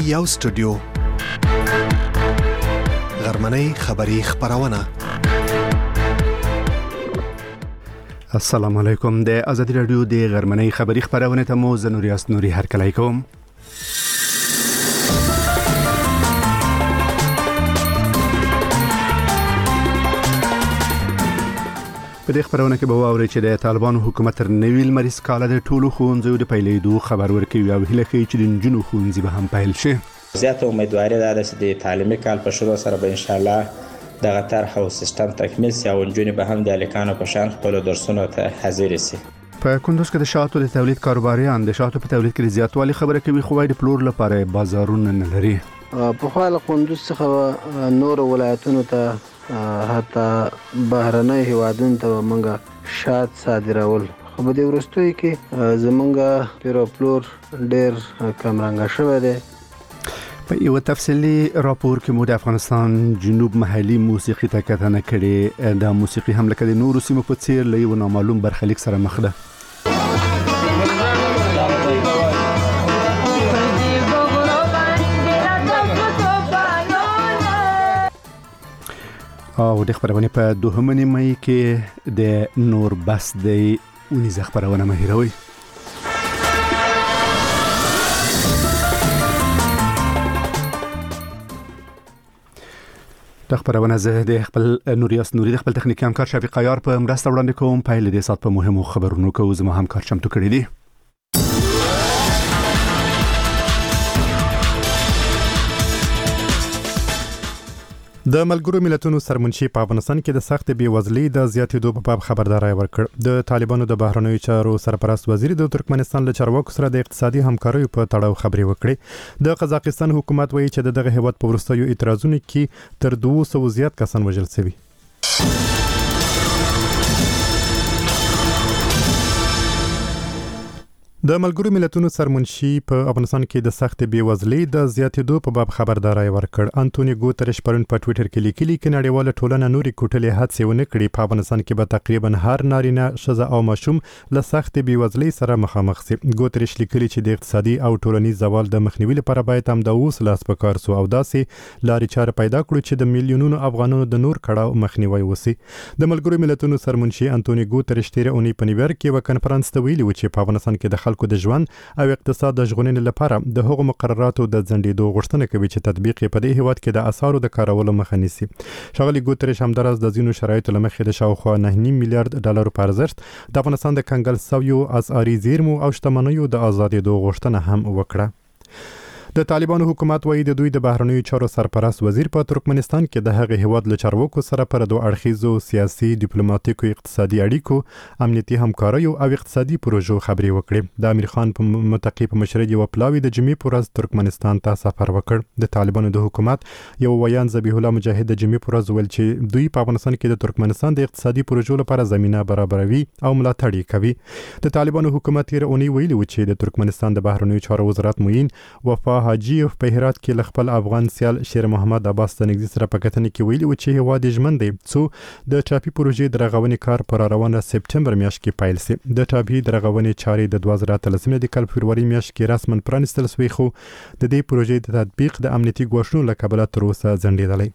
یو سټوډیو غرمنۍ خبری خبرونه. السلام علیکم. د آزادی رادیو د غرمنۍ خبری خبرونه ته مو زنوریاس نوري هرکلی کوم. په دې خبرونه کې به واورئ چې د طالبانو حکومت تر نوي لمریز کال د ټولو ښوونځیو د پیلېدو خبر ورکوي او هیله کوي چې د نجونو ښوونځي به هم پیل شي. زیاته امیدواري ده چې د تعلیمي کال په شروع سره به ان شاء الله دغه طرح او سیستم تکمیل شي او نجونې به هم د الکانو په شان خپل درسونو ته حاضر شي. په کندوز کې د شاتو د تولید کاروباریان د شاتو په تولید کې د زیاتوالي خبره کوي، خو د پلور لپاره بازارونه نه لري. په خپل کندوز څخه نور ولایتونو ته حتی بهرنۍ هیوادونو ته موږ شات صادرول، خو په دې وروستیو کې زموږ پلور ډېر کمرنګه شوی دی. په یو تفصیلي راپور کې مو د افغانستان جنوب محلي موسیقي ته کتنه کړې. دا موسیقي هم لکه د نورو سیمو په څیر له یو نامعلوم برخلیک سره مخ ده. او د خبرونه په دوهمه نیمه کې د نور بس دی ونیزه خبرونه مهیروي. د خبرونه زه د خپل نوریاس نوري د خپل تخنیکي همکار شفیق عیار په مرسته وړاندې کوم. پایل دې سات په مهمو خبرونو کې زما همکار چمتو کړی دی. د ملګرو ملتونو سرمنشي په افغانستان کې د سخت بیوزلۍ د زیاتېدو په باب خبرداري ورکړ. د طالبانو د بهرنیو چارو سرپرست وزیر د ترکمنستان له چارواکو سره د اقتصادي همکارۍ په تړاو خبرې وکړې. د قزاقستان حکومت وایي چې دغه هیواد په وروستیو اعتراضونو کې تر 200 زیات کسان وژل شوي. د ملګرو ملتونو سرمنشي په افغانستان کې د سخت بیوزلۍ د زیاتېدو په باب خبرداري ورکړ. انټونی ګوتریش پرون په ټوئیټر کې لیکلي چې نړیواله ټولنه نوري کوټلې هڅې ونه کړي. په افغانستان کې به تقریبا هر نارینه ښځه او ماشوم له سخت بیوزلۍ سره مخامخ شي. ګوتریش لیکلي چې د اقتصادي او ټولنیز زوال د مخنیوي لپاره باید هم د اوس لاس په کار سو او داسې لارې چارې پیدا کړو چې د میلیونونو افغانانو د نور کړهو مخنیوي وسی. د ملګرو ملتونو سرمنشي انټونی ګوتریش تیر اونۍ په نیویارک کې یو کنفرانس ته ویلي و چې په افغانستان کې د خلکو د ژوند او اقتصاد د ژغورنې لپاره د هغو مقرراتو د ځنډېدو غوښتنه کوي چې تطبیق یې په دې هیواد کې د اسعارو د کارولو مخه نیسي. ښاغلي ګوتریش همداراز د ځینو شرایطو له مخې د شاوخوا 9.5 میلیارډ ډالرو په ارزښت د افغانستان د کنګل شویو اسعاري زیرمو او شتمنیو د ازادېدو غوښتنه هم وکړه. د طالبانو حکومت وایي د دوی د بهرنیو چارو سرپرست وزیر په ترکمنستان کې د هغه هیواد له چارواکو سره پر دوه اړخیزو سیاسي، ډیپلوماټیکو، اقتصادي اړیکو، امنیتي همکارۍ او اقتصادي پروژو خبرې وکړې. د امیر خان په متقي په مشرۍ یو پلاوی د جمعې په ورځ ترکمنستان ته سفر وکړ. د طالبانو د حکومت یو ویان ذبیح الله مجاهد د جمعې په ورځ ویل چې دوی په افغانستان کې د ترکمنستان د اقتصادي پروژو لپاره زمينه برابروي او ملاتړ کوي. د طالبانو حکومت تیر اونۍ ویلي و چې د ترکمنستان د بهرنیو چارو وزارت معین وفا حاجیف په هرات کې ل خپل افغان سیال شیر محمد عباس ته نږدې سره په کتنې کې ویلي و چې هیواد ژمن دی څو د ټاپي پروژې د رغونې کار پر روانه سپټمبر میاشت کې پیل شي. د ټاپي د رغونې چارې د 2013 د کال فبرवरी میاشت کې رسماً پرانستل شوې، خو د دې پروژې د تطبیق د امنیتي ګواښونو له کبله تر اوسه ځنډېدلی.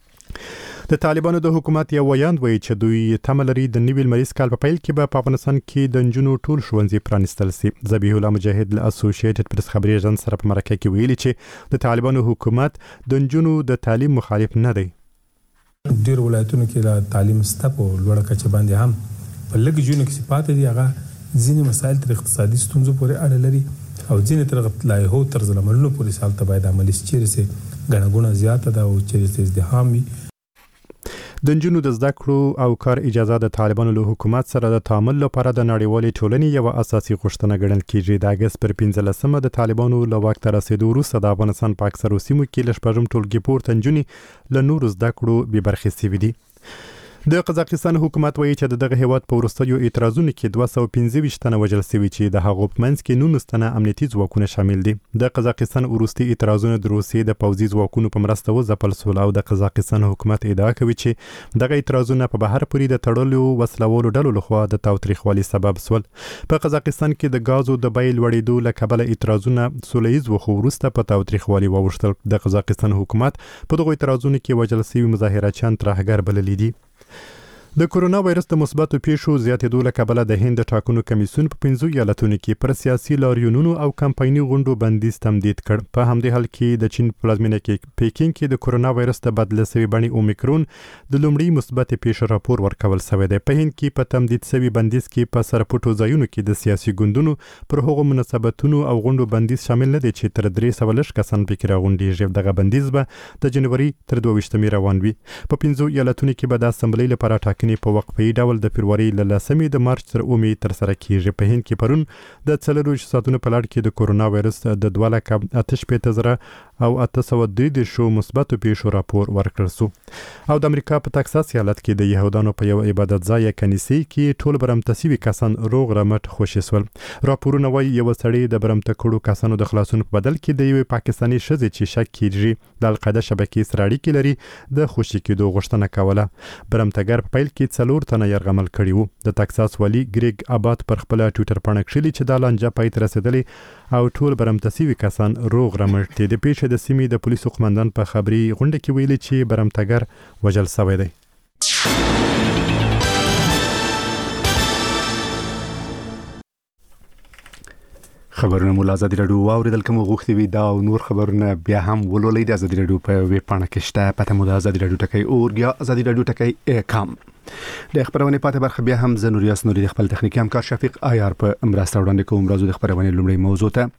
د طالبانو د حکومت یو ویاند وایي چې دوی تمه لري د نوي لمریز کال په پیل کې به په افغانستان کې د نجونو ټول ښوونځي پرانستل شي. ذبیح الله مجاهد له اسوسییټډ پریس خبري ایجنسی سره په مرکه کې ویلي چې د طالبانو حکومت د نجونو د تعلیم مخالف نه دی. ډیر ولایتونو کې د تعلیم سطح په لوړه کچه باندې هم په لږ ژوند کې صفات دي. هغه ځینې مسایل تر اقتصادي ستونزو پورې اړه لري او ځینې تر لایحو طرز عملونو پورې سالته باید عملي شي چې غنغونه زیاته ده او چې ازدحام وي. د نجونو د زده کړو او کار اجازه د طالبانو له حکومت سره د تعامل لپاره د نړیوالې ټولنې یو اساسي غوښتنه ګڼل کیږي. د اگست پر 15مه د طالبانو له واک ته رسیدو وروسته د افغانستان په اکثرو سیمو کې ل شپږم ټولګي پورته نجونې له نورو زده کړو بې برخې شوي دي. د قزاقستان حکومت وایي چې دغه هیواد په وروستیو اعتراضونو کې 225 تنه وژل شوي چې د هغو په منځ کې 19 تنه امنیتي ځواکونه شامل دي. د قزاقستان وروستي اعتراضونه د روسیې د پوځي ځواکونو په مرسته وځپل شول او د قزاقستان حکومت ادعا کوي چې دغه اعتراضونه په بهر پورې د تړلو وسلوالو ډلو لخوا د تاوتریخوالي سبب شول. په قزاقستان کې د غازو د بیې لوړېدو له کبله اعتراضونه سوله ییز وخو وروسته په تاوتریخوالي واوښتل. د قزاقستان حکومت په دغو اعتراضونو کې وژل شوي مظاهرچیان ترهګر بللي دي. د کورونا وایرس د مثبتو پیښو زیاتېدو له کبله د هند ټاکنو کمیسیون په 15 ایالتونو کې پر سیاسي لاریونونو او کمپایني غونډو بندیز تمدید کړ. په همدې حال کې د چین پلازمینه کې پیکینګ کې د کورونا وایرس د بدله شوي بڼې اومیکرون د لومړي مثبتې پیښې راپور ورکول شوی دی. په هند کې په تمدید شوي بندیز کې په سرپټو ځایونو کې د سیاسي ګوندونو پر هغو مناسبتونو او غونډو بندیز شامل نه دی چې تر 300 کسان پکې راغونډېږي. دغه بندیز به د جنوري تر 22 روان وي. په 15 ایالتونو کې به د اسمبلۍ لپاره ټاکنې په وقفه‌ای ډول د فبرवरी له 10 د مارچ تر 9 تر سره کیږي. په هند کې پرون د 4 ساعتونو په لړ کې د کورونا وایرس د 2,850,000 او 802 مثبتو پیښو راپور ورکړل شو. او د امریکا په تکساس ایالت کې د يهودانو په یو عبادت ځای کنیسې کې ټول برمته شوي کسان روغ رمټ خوشي شول. راپورونه وايي یو سړی د برمته کړو کسانو د خلاصون په بدل کې د یو پاکستاني ښځې چې شک کیږي د القاعده شبکې سره اړیکې لري د خوشي کېدو غوښتنه کوله. برمتګر په پیل کې 4 تنه یرغمل کړي وو. د تکساس والی ګریګ ابات پر خپل ټوئیټر باندې کړي چې د لانجه پای ته رسیدلی او ټول برمته شوي کسان روغ رمټ دي. د پیښې د سیمې د پولیسو قومندان په خبري غونډه کې ویلي چې برمتګر وژل شوی دی. خبرونه مو آزادي رادیو واوریدل کوم غوښتي وي دا او نور خبرونه بیا هم ولولئ د آزادي رادیو په ویب پاڼه کې شته. پته مو د آزادي رادیو ټکی اورګیا آزادي رادیو ټکی کام. د خبرونه پاتې برخه بیا هم زنوریاس نوري د خپل تخنیکی همکار شفیق آیار په مرسته وړاندې کوم. راځو د خبرونه لومړی موضوع ته.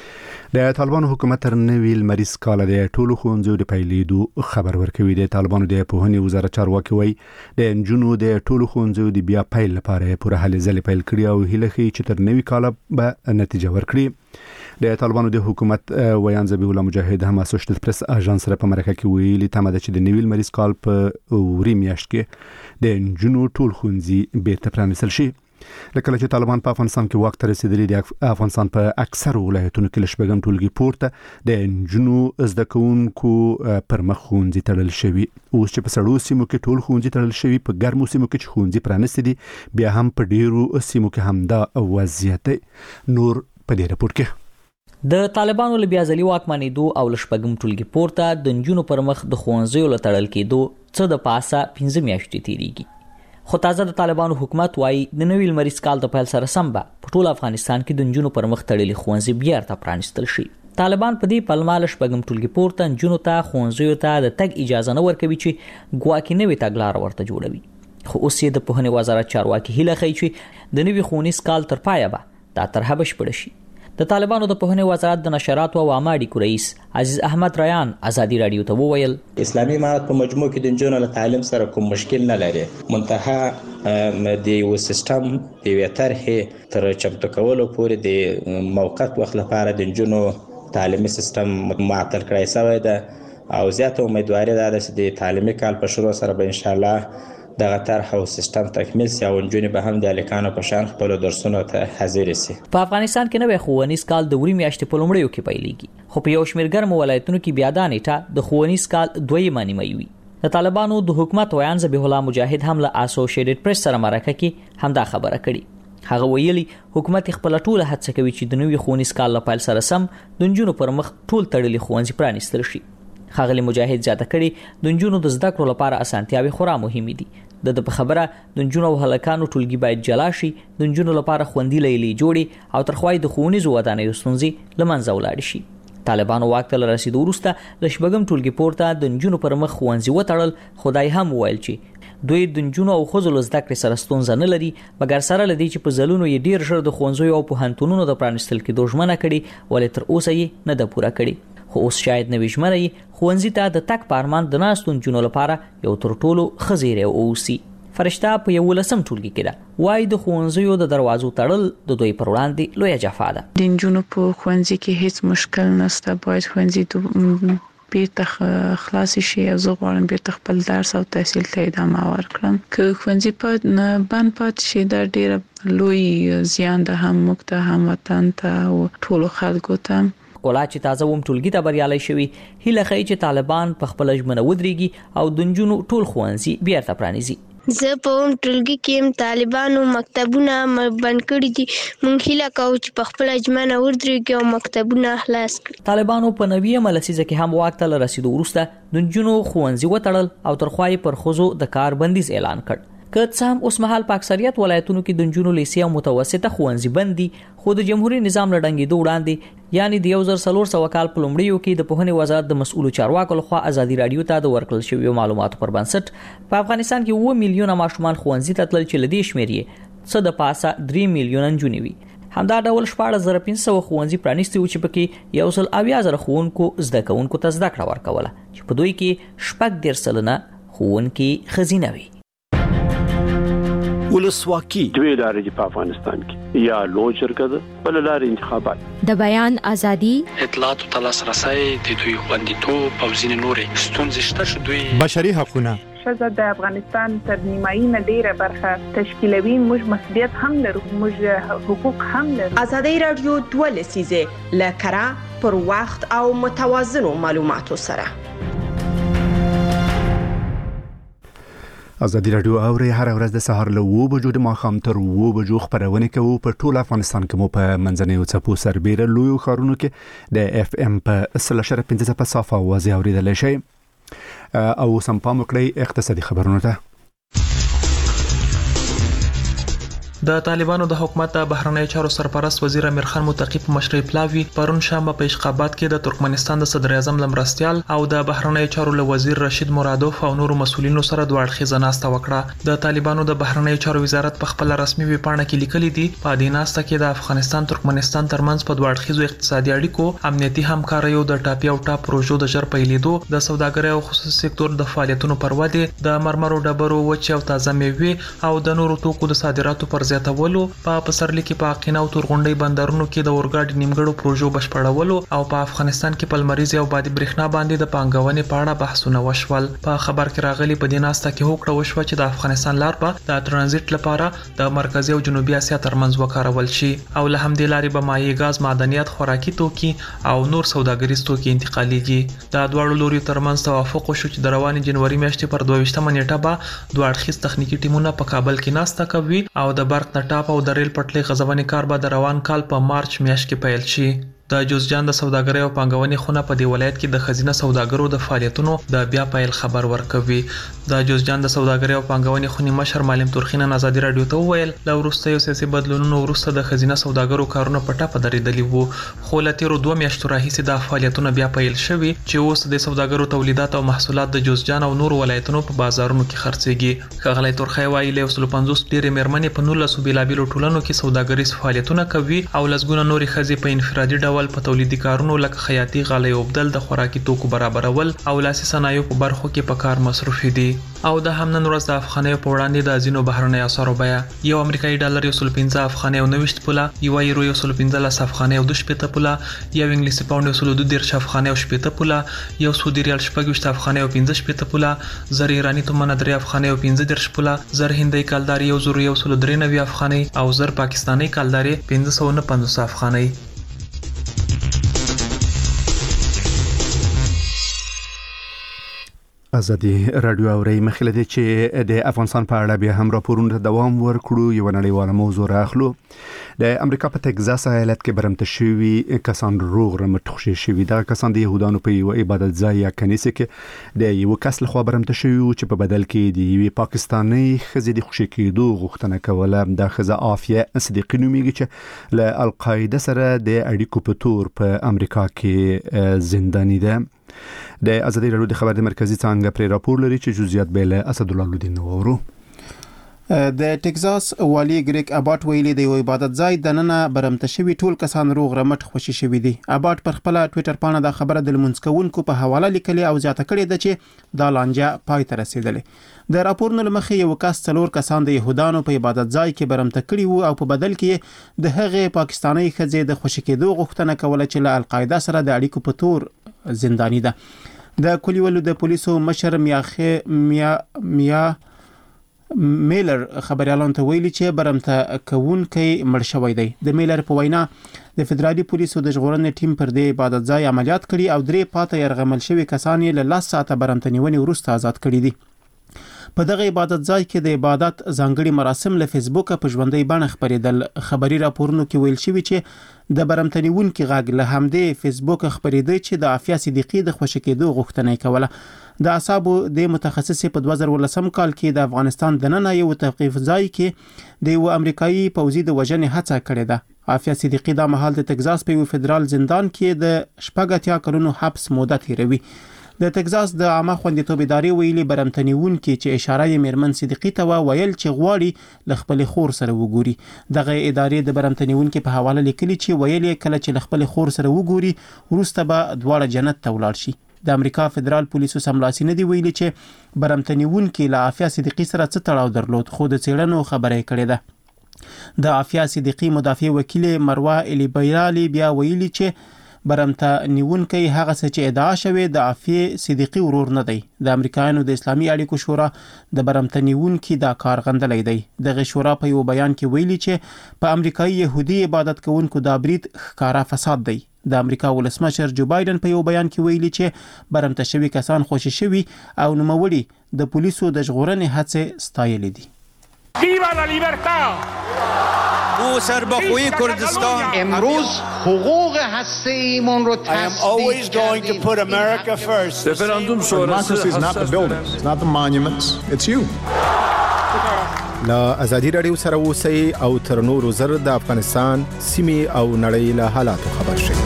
د طالبانو حکومت تر نوي لمریز کال د ټولو ښوونځیو د پیلېدو خبر ورکوي. د طالبانو د پوهنې وزارت چارواکي وایي د نجونو د ټولو ښوونځیو د بیا پیل لپاره پوره هلې ځلې پیل کړي او هیله ښیي چې تر نوي کال به نتیجه ورکړي. د طالبانو د حکومت ویان ذبیح الله مجاهد هم اسوسییټډ پریس اژانس سره په مرکه کې ویلي تمه ده چې د نوي لمریز کال په وری میاشت کې د نجونو ټول ښوونځي بیرته پرانیستل شي. لکه چې طالبان په افغانستان کې واک ته رسیدلي د افغانستان په اکثر ولایتونو کې لشبګم ټولګي پورته د نجونو زده کوونکو پر مخ ښوونځي تړل شوي. اوس چې په سړو سیمو کې ټول ښوونځي تړل شوي، په ګرمو سیمو کې چې ښوونځي پرانیستي دي بیا هم په ډیرو سیمو کې همدا وضعیت. نور په دې راپور کې د طالبانو له بیا ځلي واکمنېدو او لشبګم ټولګي پورته د نجونو پر مخ د ښوونځیو له تړل کېدو څه د پاسه 15 میاشتې تیریږي. خو تازه د طالبانو حکومت وايي د نوي لمریز کال د پیل سره سم به په ټول افغانستان کې د نجونو پر مخ تړلي ښوونځي بیرته پرانیستل شي. طالبان په دې پلمه لشبګم ټولګي پورته نجونو ته ښوونځیو ته د تګ اجازه نه ورکوي چې ګواکې نوې تګلاره ورته جوړوي. خو اوس یې د پوهنې وزارت چارواکي هیله ښیي چې د نوي ښوونیز کال تر پایه به دا طرحه بشپړه شي. د طالبانو د پوهنې وزارت د نشراتو او عامه اړیکو رئیس عزیز احمد ریان آزادي رادیو ته وویل اسلامي امارت په مجموع کې د نجونو له تعلیم سره کوم مشکل نه لري. منتها د یو سیستم د یو طرحې تر چمتو کولو پورې د موقت وخت لپاره د نجونو تعلیمي سیستم معطل کړی شوی ده او زیاته امیدواري ده چې د تعلیمي کال په شروع سره به ان شاء الله دغه طرح او سیستم تکمیل شي او نجونې به هم د الکانو په شان خپل درسونو ته حاضر شي. په افغانستان کې نوې ښوونیز کال د وری میاشتې په لومړیو کې پیلېږي، خو په یو شمېر ګرمو ولایتونو کې بیا دا نیټه د ښوونیز کال دویمه نیمه وي. د طالبانو د حکومت ویان ذبیح الله مجاهد هم له اسوسییټډ پریس سره مرکه کې همدا خبره کړې. هغه ویلي حکومت خپل ټوله هڅه کوي چې د نوي ښوونیز کال له پیل سره سم د نجونو پر مخ ټول تړلي ښوونځي پرانیستل شي. ښاغلي مجاهد زیاته کړي د نجونو د زده کړو لپاره اسانتیاوې خورا مهمې دي. د په خبره د نجونو او هلکانو ټولګي باید جلا شي، د نجونو لپاره خوندي لیلې جوړي او تر خوای د ښوونیزو ودانیو ستونزې له منځه ولاړې شي. طالبانو واک ته رسیدو وروسته د شپږم ټولګي پورته د نجونو پر مخ ښوونځي وتړل. خدای هم ویل چې دوی د نجونو او ښځو له زده کړې سره ستونزه نه لري، مګر سره له دې چې په ځلونو یې ډېر ژر د ښوونځیو او پوهنتونونو د پرانیستل کېدو ژمنه کړې ولې تر اوسه یې نه ده پوره کړې. خو اوس شاید نوې ژمنه یې ښوونځي ته د تګ په ارمان د ناستو نجونو لپاره یو تر ټولو ښه زیری واوسي. فرشته په 11 ټولګي کې ده، وايي د ښوونځیو د دروازو تړل د دوی پر وړاندې لویه جفا ده. د نجونو په ښوونځي کې هیڅ مشکل نشته، باید ښوونځي بیرته خلاص شي او زه غواړم بیرته خپل درس او تحصیل ته ادامه ورکړم. که ښوونځي په بند پاتې شي دا ډېر لوی زیان ده هم موږ ته هم وطن ته او ټولو خلکو ته. کولا چې تازه ووم ټولګي ته بریالي شوي هیله ښیي چې طالبان په خپل ژمنه ودرېږي او د نجونو ټول ښوونځي بیرته پرانیزي. زه په اوم ټولګي کې طالبانو مکتبونه بند کړي دي. مونږ هیله کوو چې په خپل ژمنه ودرېږي او مکتبونه خلاص کړي. طالبانو په 90 لسیزه کې هم واک ته رسیدو وروسته د نجونو ښوونځي وتړل او تر خوای پر ښځو د کار بندیز اعلان کړ. که څه هم اوس مهال په اکثریت ولایتونو کې د نجونو لیسې او متوسطه ښوونځي بند دي خو د جمهوریت نظام لړنګېدو وړاندې یعنی د 1400 کال په لومړیو کې د پوهنې وزارت د مسؤلو چارواکو لخوا ازادي رادیو ته د ورکړل شویو معلوماتو پر بنسټ په افغانستان کې 2 میلیونه ماشومان ښوونځي ته تلل چې لدې شمېر یې څه د پاسه 3 میلیونه نجونې وي. همدا ډول 14,500 ښوونځي پرانیستي و چې پکې 1,000 ښوونکو زده کوونکو ته زده کړه ورکوله چې په دوی کې 14% ښوونکي ښځینه وي. ولسواکي دوی لارې په افغانستان کې یا لوی شرکت بل لارې انتخابات د بیان ازادي اطلاعات او تلاسرسي د دوی خوندیتوب او ځینې نورې ستونزې شته چې دوی بشري حقوقونه ښځه د افغانستان تر نیمایي نه ډیره برخه تشکیلوي. موږ مسؤلیت هم لرو، موږ حقوق هم لرو. ازادي رادیو 2 لسیزه لکرا پر وخت او متوازنو معلوماتو سره. ازادي رادیو اوري هر ورځ د سهار له 2 بجو د ماښام تر 2 بجو خبرونه کوي په ټول افغانستان کې. مو په منځنیو څپو سربېره لوی خارونو کې د اف ام په 15 په صافه وازي اوریدل شي او سم پام وکړئ اقتصادي خبرونه ته. د طالبانو د حکومت بهرنی چارو سرپرست وزیر امیر خان متقی په مشرۍ پلاوی پرون شنبه په اشخابات کې د ترکمنستان د صدر اعظم لمرستیال او د بهرنی چارو له وزیر رشید مرادوف او نورو مسولینو سره دوه اړخیزه ناسته وکړه. د طالبانو د بهرنی چارو وزارت په خپل رسمي ویب پاڼه کې لیکلي دي په دې ناسته کې د افغانستان ترکمنستان ترمنځ په دوه اړخیزو اقتصادي اړیکو، امنیتي همکاریو، د ټاپي او ټاپ پروژو د ژر پیلېدو، د سوداګرۍ او خصوصي سکتور د فعالیتونو پر ودې، د مرمرو ډبرو وچ او تازه میوې او د نورو توکو د صادراتو پر زیاتولو، په پسرلي کې په اقینه او تورغونډۍ بندرونو کې د اورګاډي نیمګړو پروژو بشپړولو او په افغانستان کې پلمریز او بادي برېښنا باندې د پانګونې په اړه بحثونه وشول. په خبر کې راغلي په دې ناسته کې هوکړه وشوه چې د افغانستان لار به د ترانزیت لپاره د مرکزي او جنوبي اسیا ترمنځ وکارول شي او له همدې لارې به مایع ګاز، معدنیات، خوراکي توکي او نور سوداګریز توکي انتقالېږي. د دواړو لوري ترمنځ توافق وشو چې د روانې جنوري میاشتې پر 22 نیټه به دوه اړخیز تخنیکی ټیمونه په کابل کې ناسته کوي او د برق د ټاپ او د ریل پټلۍ غځونې کار به د روان کال په مارچ میاشت کې پیل شي. د جوزجان د سوداګرۍ او پانګونې خونه په دې ولایت کې د خزینه سوداګرو د فعالیتونو د بیا پیل خبر ورکوي. د جوزجان د سوداګرۍ او پانګونې خونې مشر معلم تورخین ازادي رادیو ته وویل له وروستیو سیاسي بدلونونو وروسته د خزینه سوداګرو کارونه په ټاپه درېدلي وو، خو له تیرو 2 میاشتو راهیسې د فعالیتونه بیا پیل شوي چې اوس د سوداګرو تولیدات او محصولات د جوزجان او نورو ولایتونو په بازارونو کې خرڅېږي. ښاغلی تورخی وایي له 150 ډېرې مېرمنې په 19 بېلابېلو ټولنو کې سوداګریز فعالیتونه کوي او لسګونه نورې ښځې په انفرادي ډول په تولیدي کارونو لکه خیاطي، غالۍ اوبدل، د خوراکي توکو برابرول او لاسي صنایعو په برخو کې په کار مصروفې دي. او د هم نن ورځ د افغانیو په وړاندې د ځینو بهرنیو اسعارو بیه یو امریکایي ډالر 115 افغانۍ او 90 پوله، یو یورو 115 افغانۍ او 2 پوله، یو انګلیسي پاوند 112 افغانۍ او 8 پوله، یو سعودي ریال 14 افغانۍ او 15 پوله، زر ایرانی تومن 3 افغانۍ او 15 پوله، زر هندۍ کلداري 193 افغانۍ او زر پاکستاني کلداري 549 افغانۍ. ازادي رادیو اوري مخله دي چې د افغانستان په اړه بیا هم راپورونه دوام ورکړو. یو نړیواله موضوع راخلو. د امریکا په ټکزاس ایالت کې برمته شوي کسان روغ رمټ خوشي شوي. دا کسان د يهودانو په یو عبادت ځای یا کنيسه کې د یو کس لخوا برمته شوي چې په بدل کې د یو پاکستاني خزې د خوشي کېدو غوښتنه کوله. د خزه عافیه صدیقی نوميږي چې له القاعده سره د اړیکو په تور په امریکا کې زنداني ده. د ازادي رادیو د خبر د مرکزی څنګه پر راپور لري چې جزئیات به له اسد الله لودین وورو. د ټکزاس والی ګریک اباټ ویلي د یو عبادت ځای د نننه برمته شوي ټول کسان روغ رمټ خوشي شوي دي. اباټ پر خپل ټوئیټر باندې د خبره د لمونځکونکو په حواله لیکلي او زیاته کړې ده چې دا لانجه پای ته رسیدلې. د راپورونو لمخې یو کس 4 کسان د يهودانو په عبادت ځای کې برمته کړي وو او په بدل کې د هغه پاکستاني خزې د خوشي کېدو غوښتنه کوله چې له القاعده سره د اړیکو په تور زنداني ده. د کلیولو د پولیسو مشر میا میلر خبريالانو ته ویلي چې برمته کوونکی مړ شوی دی. د میلر په وینا د فدرالي پولیسو د ژغورنې ټیم پر دې عبادت ځای عملیات کړي او 3 پاته يرغمل شوی کسان یې له 10 ساعته برمته نیونې وروسته آزاد کړي دي. په دغه عبادت ځای کې د عبادت ځانګړي مراسم له فیسبوک په ژوندۍ بڼه خبرېدل. خبري راپورونو کې ویل شوی چې د برمتنیون کې غږ له همدې فیسبوک خبرېده چې د عافیه صدیقي د خوشی کېدو غوښتنه کوله. د اعصابو د متخصص په 2018 کال کې د افغانستان د نن یو توقيف ځای کې د یو امریکایي پوځي د وژنې هڅه کړې ده. عافیه صدیقي د مهال د تگزاس په یو فدرال زندان کې د 18 کلونو حبس موده تیروي. د تگزاس د عامه خوندیتوب ادارې ویلي برمتنیون کې چې اشاره یې میرمن صدیقي ته ویل چې غواړي ل خپل خور سره وګوري. دغه ادارې د برمتنیون کې په حواله لیکلي چې ویل کله چې ل خپل خور سره وګوري ورسته به دواړه جنت ته ولاړ شي. د امریکا فدرال پولیسو سملاسي نه دی ویلي چې برمتنیون کې له عافیه صدیقي سره څه تړاو درلود، خو د څېړنو خبره کړې ده. د عافیه صدیقي مدافع وکیل مروه الیبیرالی بیا ویلي چې برمته نیونکی هغه څه چې ادعا شوی د عافیه صدیقي ورور نه دی. د امریکایانو د اسلامي اړیکو شورا د برمته نیونکی دا کار غندلې دی. دغه شورا په یو بیان کې ویلي چې په امریکایي يهودي عبادت کوونکو دا برید ښکارا فساد دی. د امریکا ولسمشر جو بایدن په یو بیان کې ویلي چې برمته شوی کسان خوشی شوی او نوموړي د پولیسو د ژغورنې هڅې ستایلې دي. Viva la libertad! او سربخوی کردستان امروز حقوق هسته‌ایمون رو I am always going to put America first. Referandum sonrası is not the buildings, it's not the monuments, it's you. لا ازادي رادیو سره اوسئ او تر نورو زر د افغانستان سیمې او نړۍ له حالاتو خبر شئ.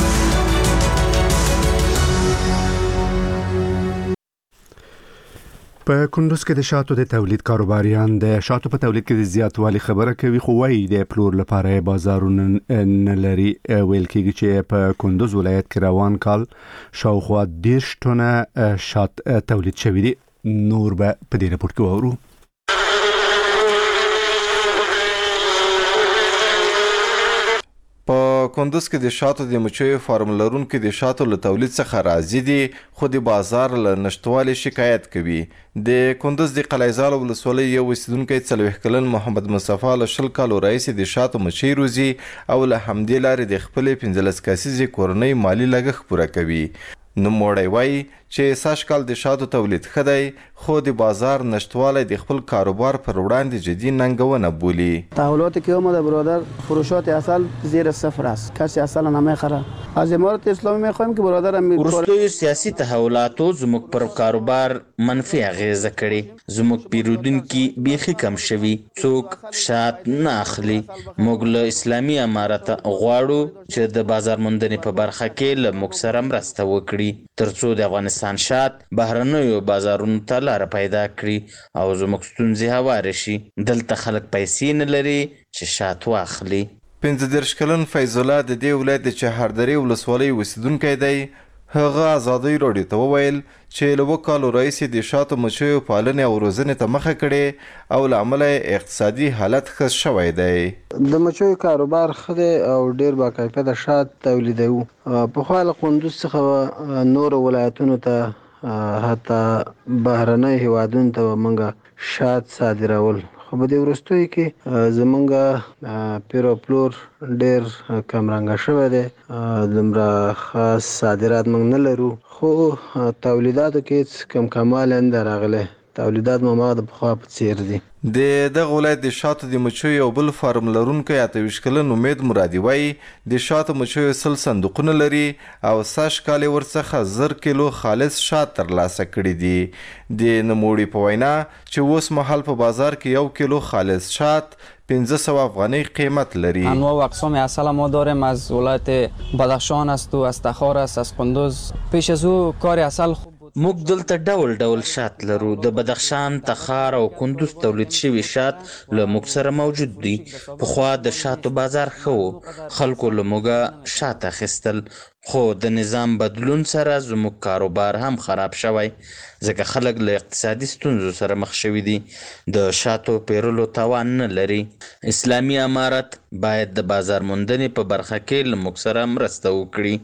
په کندوز کې د شاتو د تولید کاروباریان د شاتو په تولید کې د زیاتوالي خبره کوي، خو وايي د پلور لپاره بازارونه نه لري. ویل کېږي چې په کندوز ولایت کې روان کال شاوخوا 10 ټنه شات تولید شوی دي. نور به په دې رپورت کې وورو. په کندوز کې د شاتو د مچیو فارم لرونکو د شاتو له تولید څخه راضي دي، خو د بازار له نشټوالي شکایت کوي. د کندوز د قلعه‌زال ولسوالۍ یو اوسیدونکی 40 کلن محمد مصطفی له 20 کالو راهیسې د شاتو مچۍ روزي او له همدې لارې د خپلې 15 کسیزې کورنۍ مالي لګښت پوره کوي. نوموړی وایي چې سږ کال د شاتو تولید ښه دی، خو د بازار نشتوالی د خپل کاروبار پر وړاندې جدی ننگونه بولي. تحولاتی که اومده برادر فروشات اصل زیر صفر است، کسی اصلا نمیخره. از امارات اسلامی میخوایم که برادر وروستیو سیاسي تحولاتو زموږ پر کاروبار منفي اغیزه کړي. زموږ پیرودونکي بیخي کم شوي، څوک شات نه اخلي. موږ له اسلامي امارت غواړو چې د بازار موندنې په برخه کې له موږ سره مرسته وکړي، ترڅو د افغانستان شات بهرنیو بازارونو ته لاره پیدا کړي او زموږ ستونزې هواره شي. دلته خلک پیسې نه لري چې شات واخلي. 15 کلن فیض الله د دې ولایت د چهاردرې ولسوالۍ اوسیدونکی دی. هغه ازادۍ راډیو ته وویل چې له 2 کالو راهیسې د شاتو مچیو پالنې او روزنې ته مخه کړې او له امله اقتصادي حالت ښه شوی دی. د مچیو کاروبار ښه دی او ډېر باکیفیته شات تولیدوو. پخوا له کندوز څخه نورو ولایتونو ته حتی بهرنۍ هیوادونو ته موږ شات صادرول، خو په دې وروستیو کې زمونږ پیروپلور ډېر کمرنګه شوی دی. دومره خاص صادرات موږ نه لرو، خو تولیداتو کې هېڅ کم کمال نه دی راغلی. تولیدات مو ما د پخوا په څیر دي. د دغه ولایت د شاتو د مچیو یو بل فارم لرونکی 28 کلن امید مرادي وایي د شاتو مچیو 100 صندوقونه لري او سږ کال یې ورڅخه 1000 کیلو خالص شات ترلاسه کړي دي. د نوموړي په وینا چې اوس مهال په بازار کې 1 کیلو خالص شات 500 افغانی قیمت لري. انواع و اقسام عسل ما داریم، از ولایت بدخشان است و از تخار است، از کندوز. پیش از او کار عسل خوب موږ دلته ډول ډول شات لرو. د بدخشان، تخار او کندوز تولید شوي شات له موږ سره موجود دي. پخوا د شاتو بازار ښه و، خلکو له موږه شات اخیستل، خو د نظام بدلون سره زموږ کاروبار هم خراب شوی، ځکه خلک له اقتصادي ستونزو سره مخ شوي دي. د شاتو پیرلو توان نه لري. اسلامي امارت باید د بازار موندنې په برخه کې له موږ سره مرسته وکړي.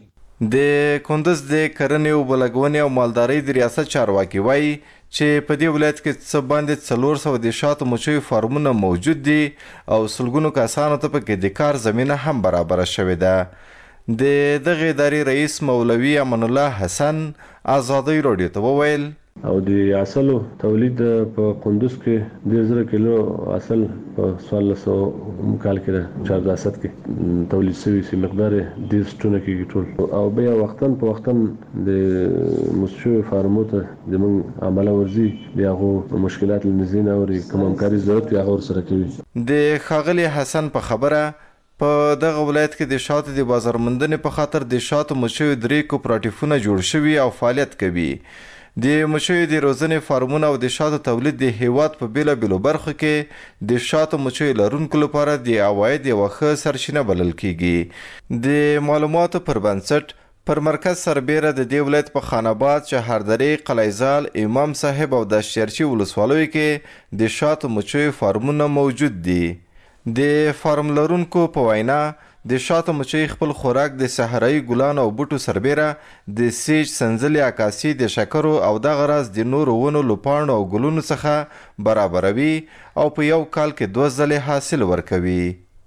د کندز د کرنې او بلګونې او مالدارۍ د ریاست چارواکي وایي چې په دې ولایت کې څه باندې 400 د شاتو مچیو فارمونه موجود دي او سلګونو کسانو ته پکې د کار زمینه هم برابره شوې ده. د دغه ادارې رئیس مولوي امان الله حسن آزادۍ راډیو ته وویل او د اصلو تولید په کندوز کې 1000 کیلو اصل په 1600 کال کې 4 کې تولید شوی سي مقدار 10 ټنه کې ټول او بیا وختن په وختن د مشو فارموت د من عمله ورزي دغه مشکلات لنزین او کومکاري ضرورت یا غور سره کوي. د خاغلی حسن په خبره په دغه ولایت کې د شاتو د بازارموندنې په خاطر د شاتو مچیو 3 کوپراتیفونه جوړ شوي او فعالیت کوي. د مچیو د روزنې فارمونه او د شاتو تولید د هیواد په بیلابیلو برخو کې د شاتو مچیو لرونکو لپاره د عواید یوه ښه سرچینه بلل کیږي. د معلوماتو پر بنسټ پر مرکز سربیره د دې ولایت په خان آباد، شهردرې، قلعهزال، امام صاحب او دشتیارچي ولسوالیو کې د شاتو مچیو فارمونه موجود دي. د فارم لرونکو په وینا د شاتو مچۍ خپل خوراک د صحرایي ګلانو او بوټو سربیره د سیج، سنځلې، عکاسي، د شکرو او دغه راز د نورو ونو له پاڼو او ګلونو څخه برابروي او په یو کال کې 2 ځلې حاصل ورکوي.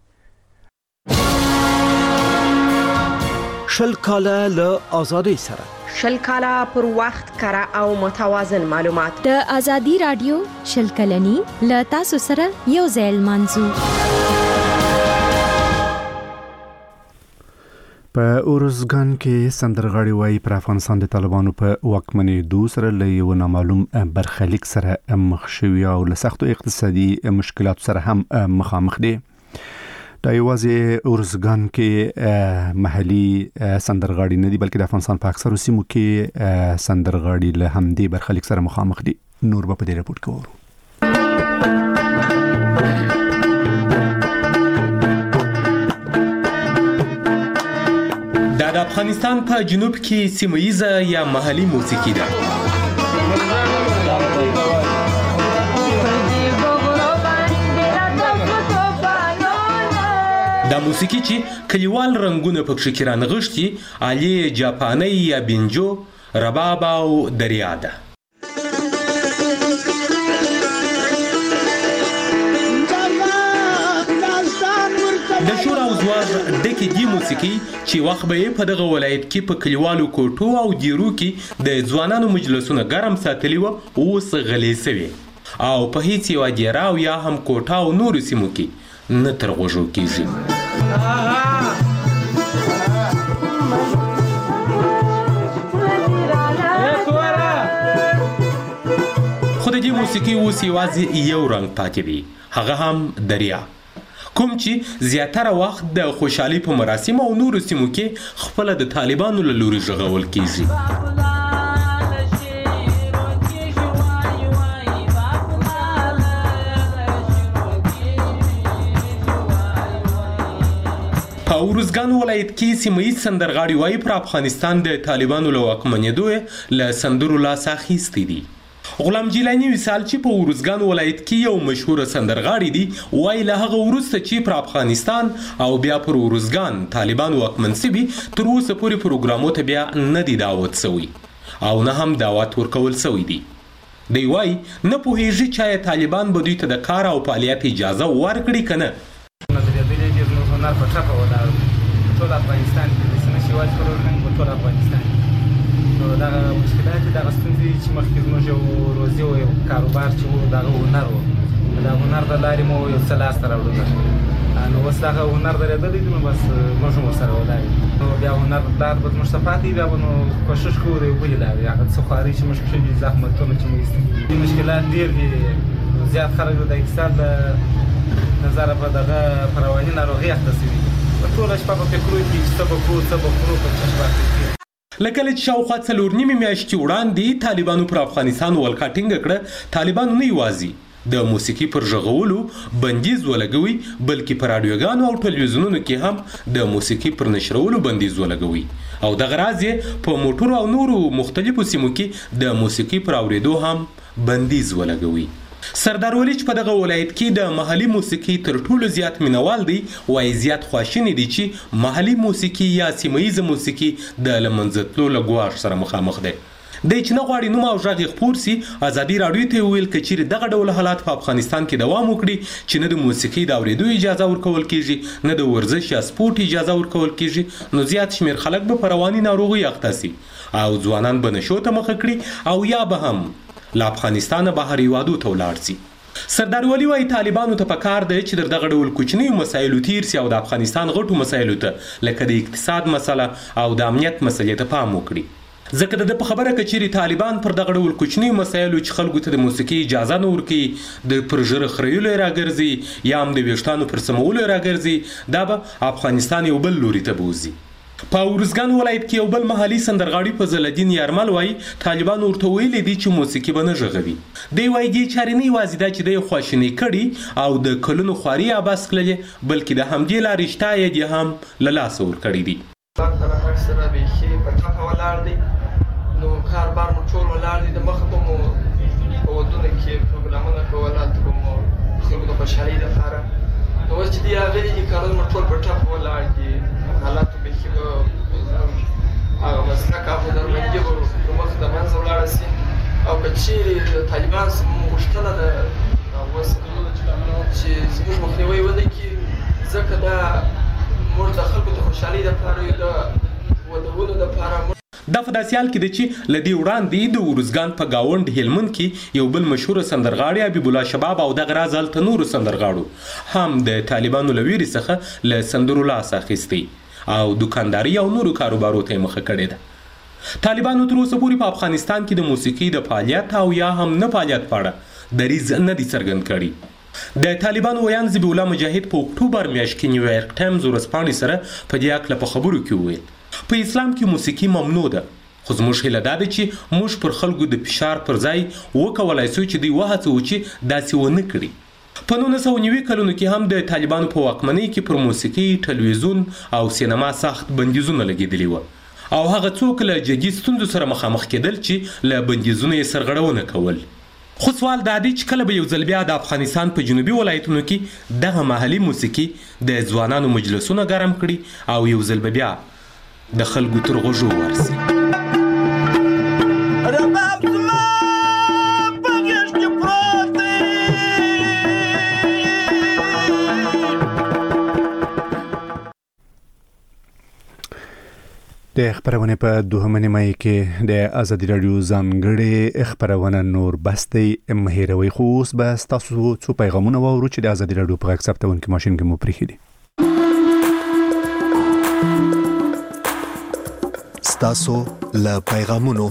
20 کاله له ازادۍ سره 20 کاله پر وخت کره او متوازن معلومات د ازادي رادیو 20 کلنی له تاسو سره یو ځای منځو. په اورزګان کې سندرغاړي وایي پر افغانستان د طالبانو په واکمنېدو سره له یو نامعلوم برخلیک سره مخ شوي او له سختو اقتصادي مشکلاتو سره هم مخامخ دي. دا یوازې اورزګان کې محلي سندرغاړي نه دي بلکې د افغانستان په اکثرو سیمو کې سندرغاړي له همدې برخلیک سره مخامخ دي. نور به په دې راپورټ کې وورو. د افغانستان په جنوب کې سیمه‌یزه یا محلي موسیقي ده. دا موسیقي چې کلیوال رنگونه پکې کې رانغښتي علي جاپاني یا بینجو، رباب او دریا ده. د شور او زواج ډکې دی موسیقي چې وخت به په دغه ولایت کې په کلیوالو کوټو او دیرو کې د ځوانانو مجلسونه ګرم ساتلی و اوس غلې سوي او په هیڅ یو دیره او یا هم کوټه او نورو سیمو کې نه تر غوږو کېږي. خو د دې موسیقي اوس یوازې یو رنګ پاتې دی، هغه هم دریا، کوم چې زیاتره وخت د خوشحالي په مراسم او نورو سیمو کې خپل د طالبانو له لوري ژغول کیږي. په اورزګان ولایت کې سیمه‌یز سندرغاړي وایي پر افغانستان د طالبانو له واکمنېدو له سندرو لاس اخیستی دي. غلام جیلانی مثال چې په اورزګان ولایت کې یو مشهور سندرغاړي دي وایي له هغه وروسته چې پر افغانستان او بیا پر اورزګان طالبان واکمن سوي تر اوسه پورې پروګرامو ته بیا نه دی دعوت سوی او نه هم دعوت ورکول سوی دی. دی وایي نه پوهېږي چې طالبان به دوی ته د کار او فعالیت اجازه ورکړي که نه. هنر په ټپه ولاړ ټول افغانستان کې د سیمه شواج پروګرام په ټول افغانستان نو دغه مشکلات دغه ستونزې چې مخکې زموږ یو روزي او یو کاروبار چې و دغه هنر و د هنر د لارې مو یو څه لاسته راوړل نو اوس دغه هنر درېدلی دی نو بس موږ هم ورسره ولاړ نو بیا هنر لار به زموږ ته پاتې بیا به نو کوشش کوو د یو بلې لارې هغه څه خوارۍ چې موږ کړي دي زحمتونه چې موږ ایستلي دي مشکلات ډېر دي زیات خلک د اقتصاد له نظره په دغه په رواني ناروغۍ اخته شوي دي په ټوله شپه په فکرو کې چې څه به کړو څه به خورو په چشم اخته لکه چې شاوخوا 4 نیمې میاشتې وړاندې طالبانو پر افغانستان ولکه ټینګه کړه. طالبانو نه یوازې د موسیقي پر ژغولو بندیز ولګوي بلکې پر راډیوګانو او ټلویزیونونو کې هم د موسیقي پر نشرولو بندیز ولګوي او دغه راز په موټرو او نورو مختلفو سیمو کې د موسیقي پر اورېدو هم بندیز ولګوي. سردار ولی چې په دغه ولایت کې د محلي موسیقي تر ټولو زیات مینوال دی وایي زیات خواشینی دي چې محلي موسیقي یا سیمهیزه موسیقي د له منځه تلو له ګواښ سره مخامخ دی. دی چې نه غواړي نوم او غږ خپور سي، ازادي راډیو ته ویل که چیرې دغه ډول حالات په افغانستان کې دوام وکړي چې نه د موسیقي د اورېدو اجازه ورکول کیږي نه د ورزش یا سپورت اجازه ورکول کیږي، نو زیات شمیر خلک به په رواني ناروغي اخته سي او ځوانان به نشو ته مخه کړي او یا به هم له افغانستانه بهر هیوادو ته ولاړ سي. سردار ولی وايي طالبانو ته پکار دی چې دغه ډول کوچنیو مسایلو تیر سي او د افغانستان غټو مسایلو ته لکه د اقتصاد مسله او د امنیت مسلې ته پام وکړي. ځکه د په خبره کچيري طالبان پر دغه ډول کوچنی مسایلو چې خلکو ته د موسیقي اجازه نه ورکړي د پرژره خریولو راګرځي یا هم د ویښتانو پر سمولو راګرځي دا به افغانستان یو بل لوري ته بوزي. په ورزګان ولایت کې یو بل محلي سندرغاړي فضل الدین یارمل وایي طالبان ورته ویلي دي چې موسیقي به نه غږوي. دی وایي دې چارې نه یوازې دا چې دی خواشیني کړي او د کلونو خواري عباس کړلې بلکې د همدې لارې شته یې دې هم له لاسه ورکړي دي. سره بیخي په ټپه ولاړ دی، نو کاربار مو ټول ولاړ دي، د مخه به مو په ودونو کې پروګرامونه کول، هلته به مو خلکو د خوشحالۍ دپاره، نو اوس چې دوی راغلي دي کارونه مو ټول په ټپه ولاړ دي، حالاتو بیخي به هغه مسلک او هنرمندي به د مخ د منځه ولاړه سي، او که چیرې طالبان غوښتنه ده اوس چې زموږ مخنیوی ونه کړي، ځکه دا موږ د خلکو د خوشحالۍ دپاره یو د ودونو دپاره. دا په داسې حال کې دی چې له دې وړاندې د ورزګان په ګاونډ هلمند کې یو بل مشهور سندرغاړی حبیب الله شباب او دغه راز هلته نورو سندرغاړو هم د طالبانو له ویرې څخه له سندرو لاس اخیستی او دوکانداري او نورو کاروبارو ته یې مخه کړې ده. طالبانو تر اوسه پورې په افغانستان کې د موسیقي د فعالیت او یا هم نه فعالیت په اړه دریځ نه دی څرګند کړی. د طالبانو ویان ذبیح الله مجاهد په اکتوبر میاشت کې نیویارک ټایمز ورځپاڼې سره په دې هکله په خبرو کې وویل په اسلام کې موسیقي ممنوع ده، خو زموږ هیله دا ده چې موږ پر خلکو د فشار پر ځای وکولای سو چې دوی وهڅوو چې داسې ونه کړي. په 1990 کلونو کې هم د طالبانو په واکمنۍ کې پر موسیقي، ټلویزیون او سینما سخت بندیزونه لګېدلي وو او هغه څوک له جدي ستونزو سره مخامخ کېدل چې له بندیزونو یې سرغړونه کول. خو سوال دا دی چې کله به یو ځل بیا د افغانستان په جنوبي ولایتونو کې دغه محلي موسیقي د ځوانانو مجلسونه ګرم کړي او یو ځل به بیا د خلکو تر غوږو ورسي. د خبرونه په دوهمه نیمه کې د ازادي راډیو ځانګړي خبرونه نور بسته مهیروي خو اوس به تاسو څو پیغامونه واورو چې د ازادي راډیو په غږ ثبتونکو ماشين کې مو پریخي دي. تاسو له پیغامونو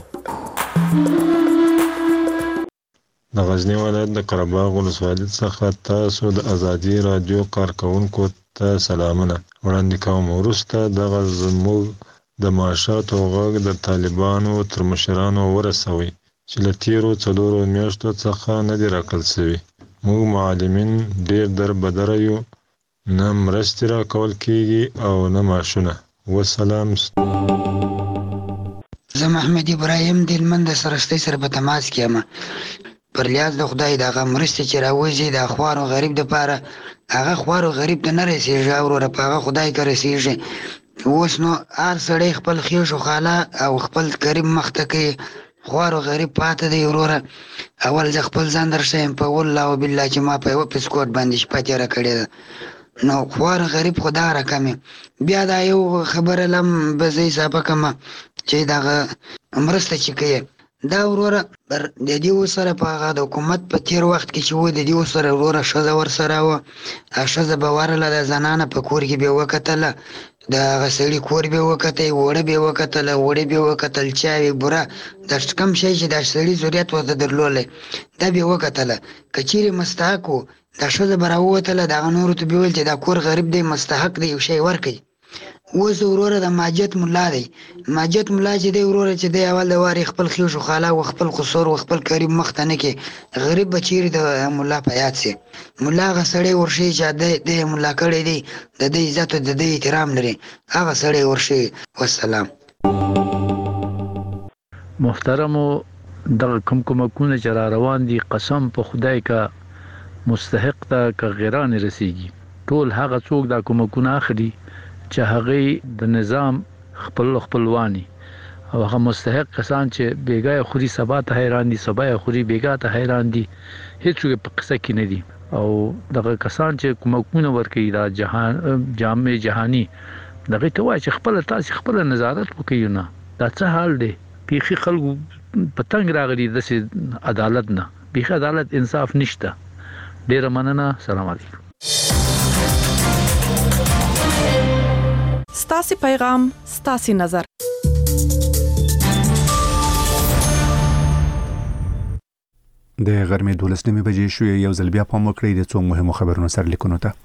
د غزنی ولایت د قرهباغ ولسوالۍ څخه تاسو د ازادي راډیو کارکونکو ته سلامونه وړاندې کوم. وروسته دغه زموږ د معاشاتو غږ د طالبانو تر مشرانو ورسوي چې له تیرو 4 میاشتو څخه نه دي راکړل شوي. موږ معلمین ډیر دربدره یو، نه مرستې راکول کیږي او نه معاشونه. وسلام. زه محمد ابراهیم د هلمند د سرستۍ سره په تماس کې یم. پر لیاز د خدای دغه مرستې چې راوځي د خوار او غریب دپاره، هغه خوار او غریب ته نه رسېږي، وروره په هغه خدای که رسېږي. اوس نو هر سړی خپل خیش و خاله او خپل قریب مخ ته کوي، خوار او غریب پاته دی. وروره اول زه خپل ځان درښیم په والله وبالله چې ما په یوه پسکوټ باندې شپه تېره کړې ده، نو خوار غریب خو دا رقم بیا دا یو خبره لم به زه اضافه کړم چې دغه مرسته چې کوي دا وروره د دې سره په هغه د حکومت په تیر وخت کې چې و د دې سره وروره ښځه ورسره وه، ښځه به ورله د زنانه په کور کې به وکتله، د هغه سړي کور به وکتی، وړه به وکتله، وړې به وکتل، چاوې بوره دا کم شی چې دا سړي ضرورت ورته درلولی دا به وکتله. که چیرې مستحق و دا ښځه به راووتله، د هغه نورو ته به ویل چې دا کور غریب دی، مستحق دی، یو شی ورکوي. اوس وروره د ماجت ملا دی، ماجت ملا چې دی وروره چې دی اول د وارې خپل خیش و خاله و خپل قصور و خپل قریب مخ ته نه کړي، غریب به چیرې د ملا په یاد سي. ملا هغه سړی ورشي چې دی ملا کړی دی، د دې عزت او د دې احترام لري، هغه سړی ورشي. والسلام. محترمو دغه کومکونه چې را روان دي قسم په خدای کا مستحق ته که غیران رسیږي ټول هغه څوک دا کومکونه اخلي چې هغه د نظام خپلوانی او هغه مستحق کسان چې بیګای خوري سبا ته حیران دي سبا خوري بیګا ته حیران دي هیڅ په قصه کې نه دي او دغه کسان چې کومکونه ورکوي دا جامع جهانی دغه ته وایي چې خپل تاسو خپل نظارت وکړئ نه دا څه حال دی پیخي خلکو پتنګ راغلي د عدالت نه پیخي عدالت انصاف نشته ډیر مننه سلام علیکم ستاسو پیغام ستاسو نظر د غرمې 12 بجې شو یو ځل بیا پام وکړئ د څو مهمو خبرونو سره لیکونو ته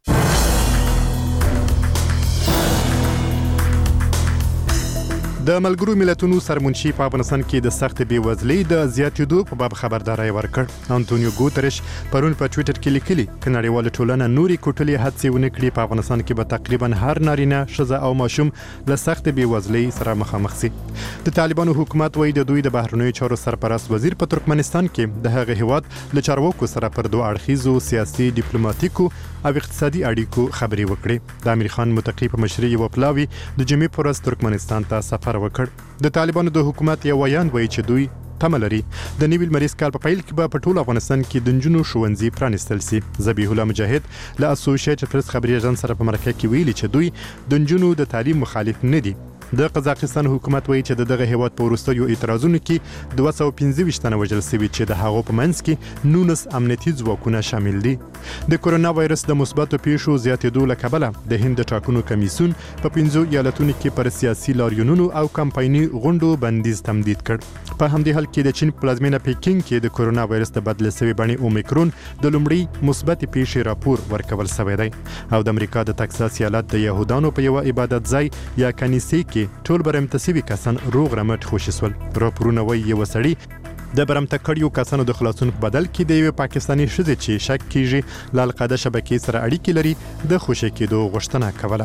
د ملګرو ملتونو سرمنشي په افغانستان کې د سخت بیوزلۍ د زیاتېدو په باب خبرداري ورکړ انټونیو ګوتریش پرون په ټوئیټر کې لیکلي چې نړیواله ټولنه نوري کوټلې هڅې ونه کړي په افغانستان کې به تقریبا هر نارینه ښځه او ماشوم له سخت بیوزلۍ سره مخامخ شي د طالبانو حکومت وایي د دوی د بهرنیو چارو سرپرست وزیر په ترکمنستان کې د هغه هیواد له چارواکو سره پر دوه اړخیزو سیاسي ډیپلوماټیکو او اقتصادي اړیکو خبرې وکړې د امیر خان متقی په مشرۍ یو پلاوی د جمعې پر ورځ ترکمنستان ته سفر وکړ د طالبانو د حکومت یو ویان وایي چې دوی تمه لري د نوي لمریز کال په پیل کې به په ټول افغانستان کې د نجونو ښوونځي پرانیستل شي ذبیح الله مجاهد له اسوسییټډ پریس خبري اژانس سره په مرکه کې ویلي چې دوی د نجونو د تعلیم مخالف نه دي د قزاقستان حکومت وایي چې دغه هیواد په وروستیو اعتراضونو کې 225 تنه وژل شوي چې د هغو په منځ کې 19 امنیتي ځواکونه شامل دي د کورونا وایرس د مثبتو پیښو زیاتېدو له کبله د هند د ټاکنو کمیسیون په 15 ایالتونو کې پر سیاسي لاریونونو او کمپایني غونډو بندیز تمدید کړ په همدې حال کې د چین پلازمینه پیکینګ کې د کورونا وایرس د بدل شوی بڼې اومیکرون د لومړي مثبت پیښې راپور ورکول شوی دی او د امریکا د تکساس ایالت د يهودانو په یو عبادت ځای یا کنیسې کې ټول برمتسوي کسان روغ رمټ خوشي سول راپورونه وایي یو سړی د برمته کړیو کسانو د خلاصون په بدل کې د یو پاکستاني ښځې چې شک کیږي ل القاعده شبکې سره اړیکې لري د خوشي کېدو غوښتنه کوله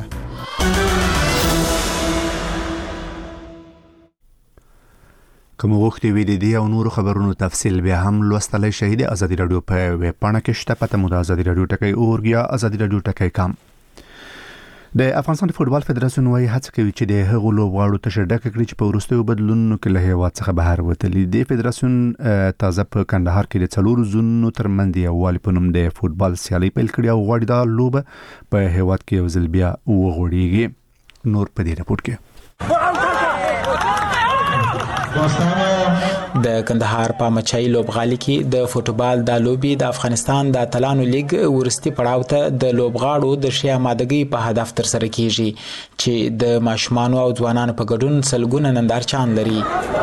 کوم وخت وی د دې او نورو خبرونو تفصیل بیا هم لوستلای شئ د ازادي رادیو په ویب پاڼه کې شته پته مو د ازادي رادیو ټکی اورګ یا ازادي رادیو ټکی کام د افغانستان فوتبال فدراسیون وايي هڅه کوي چې د هغو لوبغاړو ته ډک کړي چې په وروستیو بدلونونو کې له هیواد څخه بهر وتلي د فدراسیون تازه په کندهار کې د څلورو زونونو ترمنځ یووالي په نوم د فوتبال سیالي پیل کړې او غواړي دا لوبه په هیواد کې یو ځل بیا وغوړیږي نور په دې رپورت کې د کندهار په مچای لوبغالي کې د فوتبال د لوبي د افغانستان د اتلانو لیګ ورستي پړاو ته د لوبغاړو د شی آمادګۍ په هدف تر سره کیږي چې د ماشومان او ځوانانو په ګډون سلګونه نندارچان لري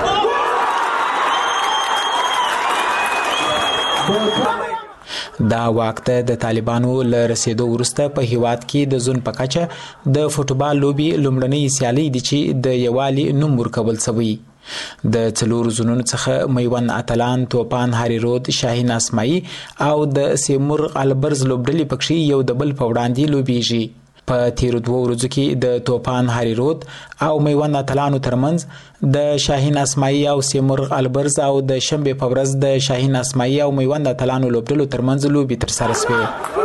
دا وخت د طالبانو له رسیدو وروسته په هیواد کې د زون په کچه د فوتبال لوبي لومړنۍ سیالي دي چې د یوالي نوم ورکول شوی د څلور زونونو څخه میوند اتلان توپان هری رود شاهین اسماعی او د سیمور البرز لوبډلې پکې یو د بل په وړاندې لوبيږي په تیر دوه ورځو کې د توپان هری رود او میوند اتلانو ترمنځ د شاهین اسماعی او سیمور البرز او د شنبه په ورځ د شاهین اسماعی او میوند اتلانو لوبډلو ترمنځ لوبي تر سره شوه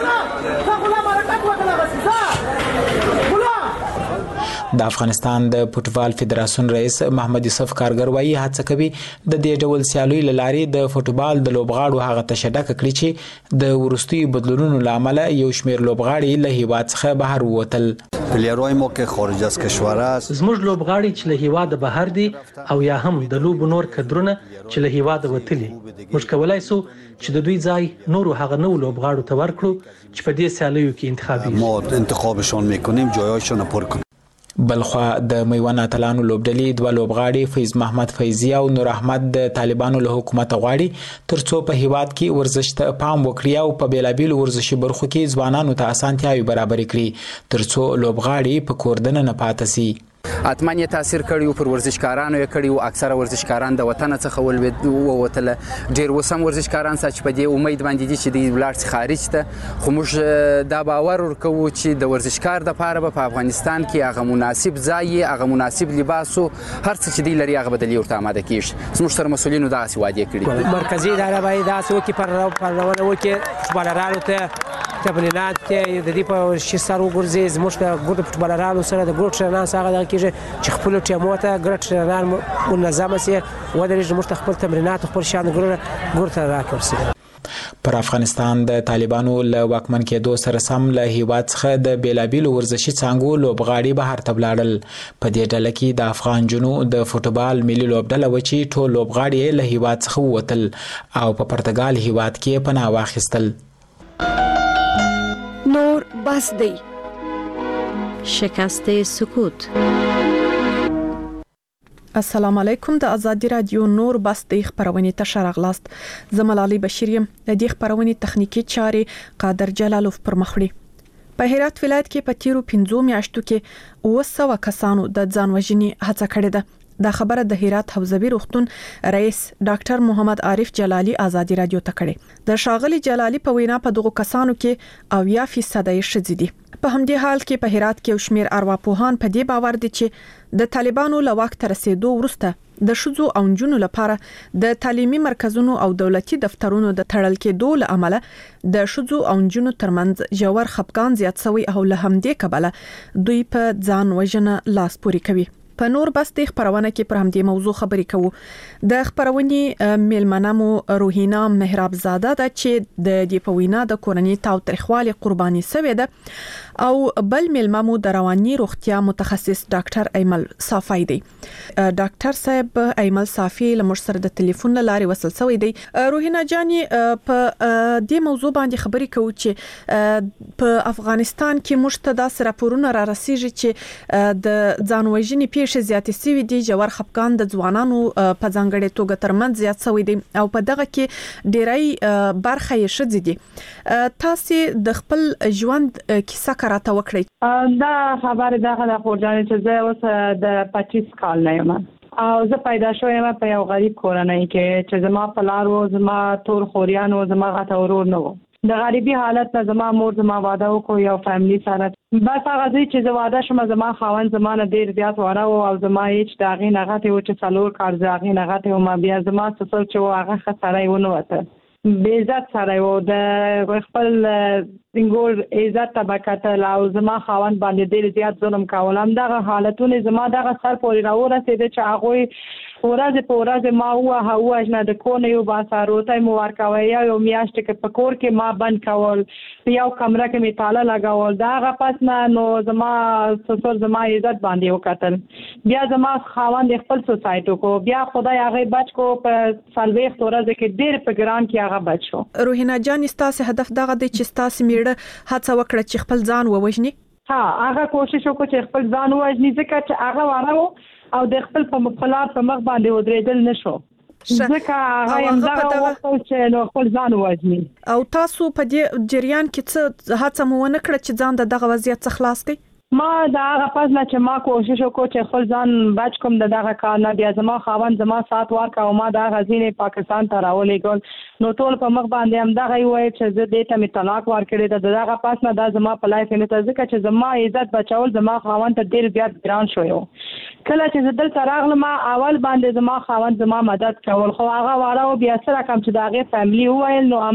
د افغانستان د فوتبال فدراسیون رئیس محمد یوسف کارګر وايي هڅه کوي د دې ډول سیالۍ لارې د فوتبال د لوبغاړو هغه تشدد کړي چې د ورستي بدلونونو لامل یو شمیر لوبغاړي له هیواد څخه بهر ووتل پلیرای ما که خارج از کشور است زموږ لوبغاړي چې له هیواد بهر دي او یا هم د لوب نور کډرونه چې له هیواد وتلي موږ کولای سو چې د دوی ځای نورو هغه نو لوبغاړو ته ورکړو چې په دې سیالیو کې انتخابي ما انتخابشون میکنیم جایاشون پر کنیم بلخوا د میوند اتلانو لوبډلې دوه لوبغاړي فیض محمد فیضی او نور احمد د طالبانو له حکومت غواړي ترڅو په هیواد کې ورزش ته پام وکړي او په بیلابیل ورزشي برخو کې ځوانانو ته اسانتیاوي برابر کړي ترڅو لوبغاړي په کوردن نه پاتې شي اتمن یې تاثیر کړی پر ورزشکارانو یې کړی او اکثره ورزشکاران د وطن څخه ووتل ډیر وسم ورزشکاران چې په دې امید باندې دي چې د ولارت خارج ته خو موږ دا باور ورکوو چې د ورزشکار د پاره په افغانستان کې هغه مناسب ځای هغه مناسب لباس او هر څه چې دی لري هغه بدلی ورته آماده کیږي زموږ سره مسولینو دا وعده کړی مرکزی اداره باید دا څه وکړي پرونه وکړي فوټبالرانو ته تمرینات د دې په شسر وګرځي زموږ د ګروپ فوټبالرانو سره د ګروپ ټرینرانو سره دا کېږي چې خپل ټیمو ته ګروپ ټرینران منظم سي ودرې زموږ خپل تمرینات خپل شان ګروپ ته راکړي. پر افغانستان د طالبانو له واکمن کېدو سره سم له هیواد څخه د بیلابیلو ورزشي څانګو لوبغاړي بهر ته ولاړل. په دې ډله کې د افغان جنو د فوټبال ملي لوبډله و چې ټول لوبغاړي له هیواد څخه ووتل او په پرتګال هیواد کې پناه واخیستل. نور بس دی. شکست سکوت. السلام علیکم. د ازادي رادیو نور بس د خبرونې ته راغلاست. زملالي بشیریم د دې خبرونې تخنیکی چارې قادر جلالوف پر مخړي. په هرات ولایت کې په تیرو 15 میاشتو کې 200 کسانو د ځان وژنې هڅه کړې ده. دا خبره د هرات حوزوي روغتون رئیس ډاکټر محمد عارف جلالی ازادي رادیو ته کړې. د شاغلی جلالی په وینا په دغه کسانو کې 80% یې ښځې دي. په همدې حال کې په هرات کې شمیر ارواپوهان په دې باور دي چې د طالبانو له واک تر رسیدو وروسته د شذو او جنونو لپاره د تعلیمي مرکزونو او دولتي دفترونو د تړل کېدو له امله د شذو او جنونو ترمنځ ژور خپګان زیات شوی او له همدې کبله دوی په ځان وژنه لاس پوري کوي. په نور بس د خبرونه کې پر همدې موضوع خبرې کوو. د خبرونې میلمنه مو روحینا مهراب زاده ده چې د دې په وینا د کورنۍ تاو تاریخوالي قرباني شوې ده او بل میلمه مو د رواني روغتیا متخصص ډاکټر ایمل صافی دی. ډاکټر صاحب ایمل صافی له موږ سره د ټلیفون لارې وصل شوی دی. روحینا جاني په دې موضوع باندې خبرې کوو چې په افغانستان کې موږ ته د راپورونه را رسیږي چې د ځان وژنې پیښې زیاتې شوې دي. ژور خپګان د ځوانانو په ځانګړې توګه ترمنځ زیات شوی دی او په دغه کې ډېری برخه یې ښځې دي. تاسو د خپل ژوند کیسه راته وکړئ. دا خبره دغه خورجانې چې زه اوس د 25 کال نه یم او زه پیدا شوم په یو غریب کورنۍ کې چې زما پلار و زما تور خوریان و زما غته ورور نه و. د غریبي حالت نه زما مور زما واده وکړ یو فیملی سره. بس هغه چې زه واده شوم زما خاوند زما نه ډېر زیات واره او زما هیڅ د هغې نه غټې و چې 4 کال د هغې نه غټې وم. بیا زما سسر چې و هغه ښه سړی ونه وته بې عزت سړی و د خپل سنګور عزت ته به کتل او زما خاوند باندې ډېر زیات ظلم کول. همدغه حالتونه زما دغه سر پورې راورسېده چې هغوی ورځ په ورځ ما ووهه نه د کور نه یو باسه روټۍ مو ورکوه یو میاشت کې په کور کې ما بند کول په یو کمره کې مې تاله لګول. د هغه پس نه نو زما سسر زما عزت باندې وکتل. بیا زما خاوند خپل سوسایټ وکړو. بیا خدای هغې بچ کو په 40 ورځې کې ډېر په ګران کې هغه بچ شو. روحینا جان ستاسو هدف دغه دی چې ستاسو میړه هڅه وکړه چې خپل ځان ووژني؟ ها هغه کوشش وکړ چې خپل ځان ووژني ځکه چې هغه واره او د خپل په مخالف په مخ باندې ودرېدل نشو ځکه هغه هم دغه وخت چې نو خپل ځان ووژني. او تاسو په دې جریان کې څه هڅه مو ونه کړه چې ځان دغه وضعیت څخه خلاص کړئ؟ ما دا هغه پس نه چې ما کوشش وکړ چې خپل ځان بچ کوم د دغه کار نه. بیا زما خاوند زما سات ورکړ او ما دا غزینې پاکستان ته راولېږل. نو ټول په مخ باندې هم دغه وایي چې زه دې ته مې طلاق ورکړی ده. دغه پس نه دا زما په لایف نه ته ځکه چې زما عزت بچول زما خاوند ته ډېر زیات ګران شوی و. کله چې زه دلته راغلم اول باندې زما خاوند زما مدد کول خو هغه واره بیا سره کوم چې د هغې فیملي وویل نو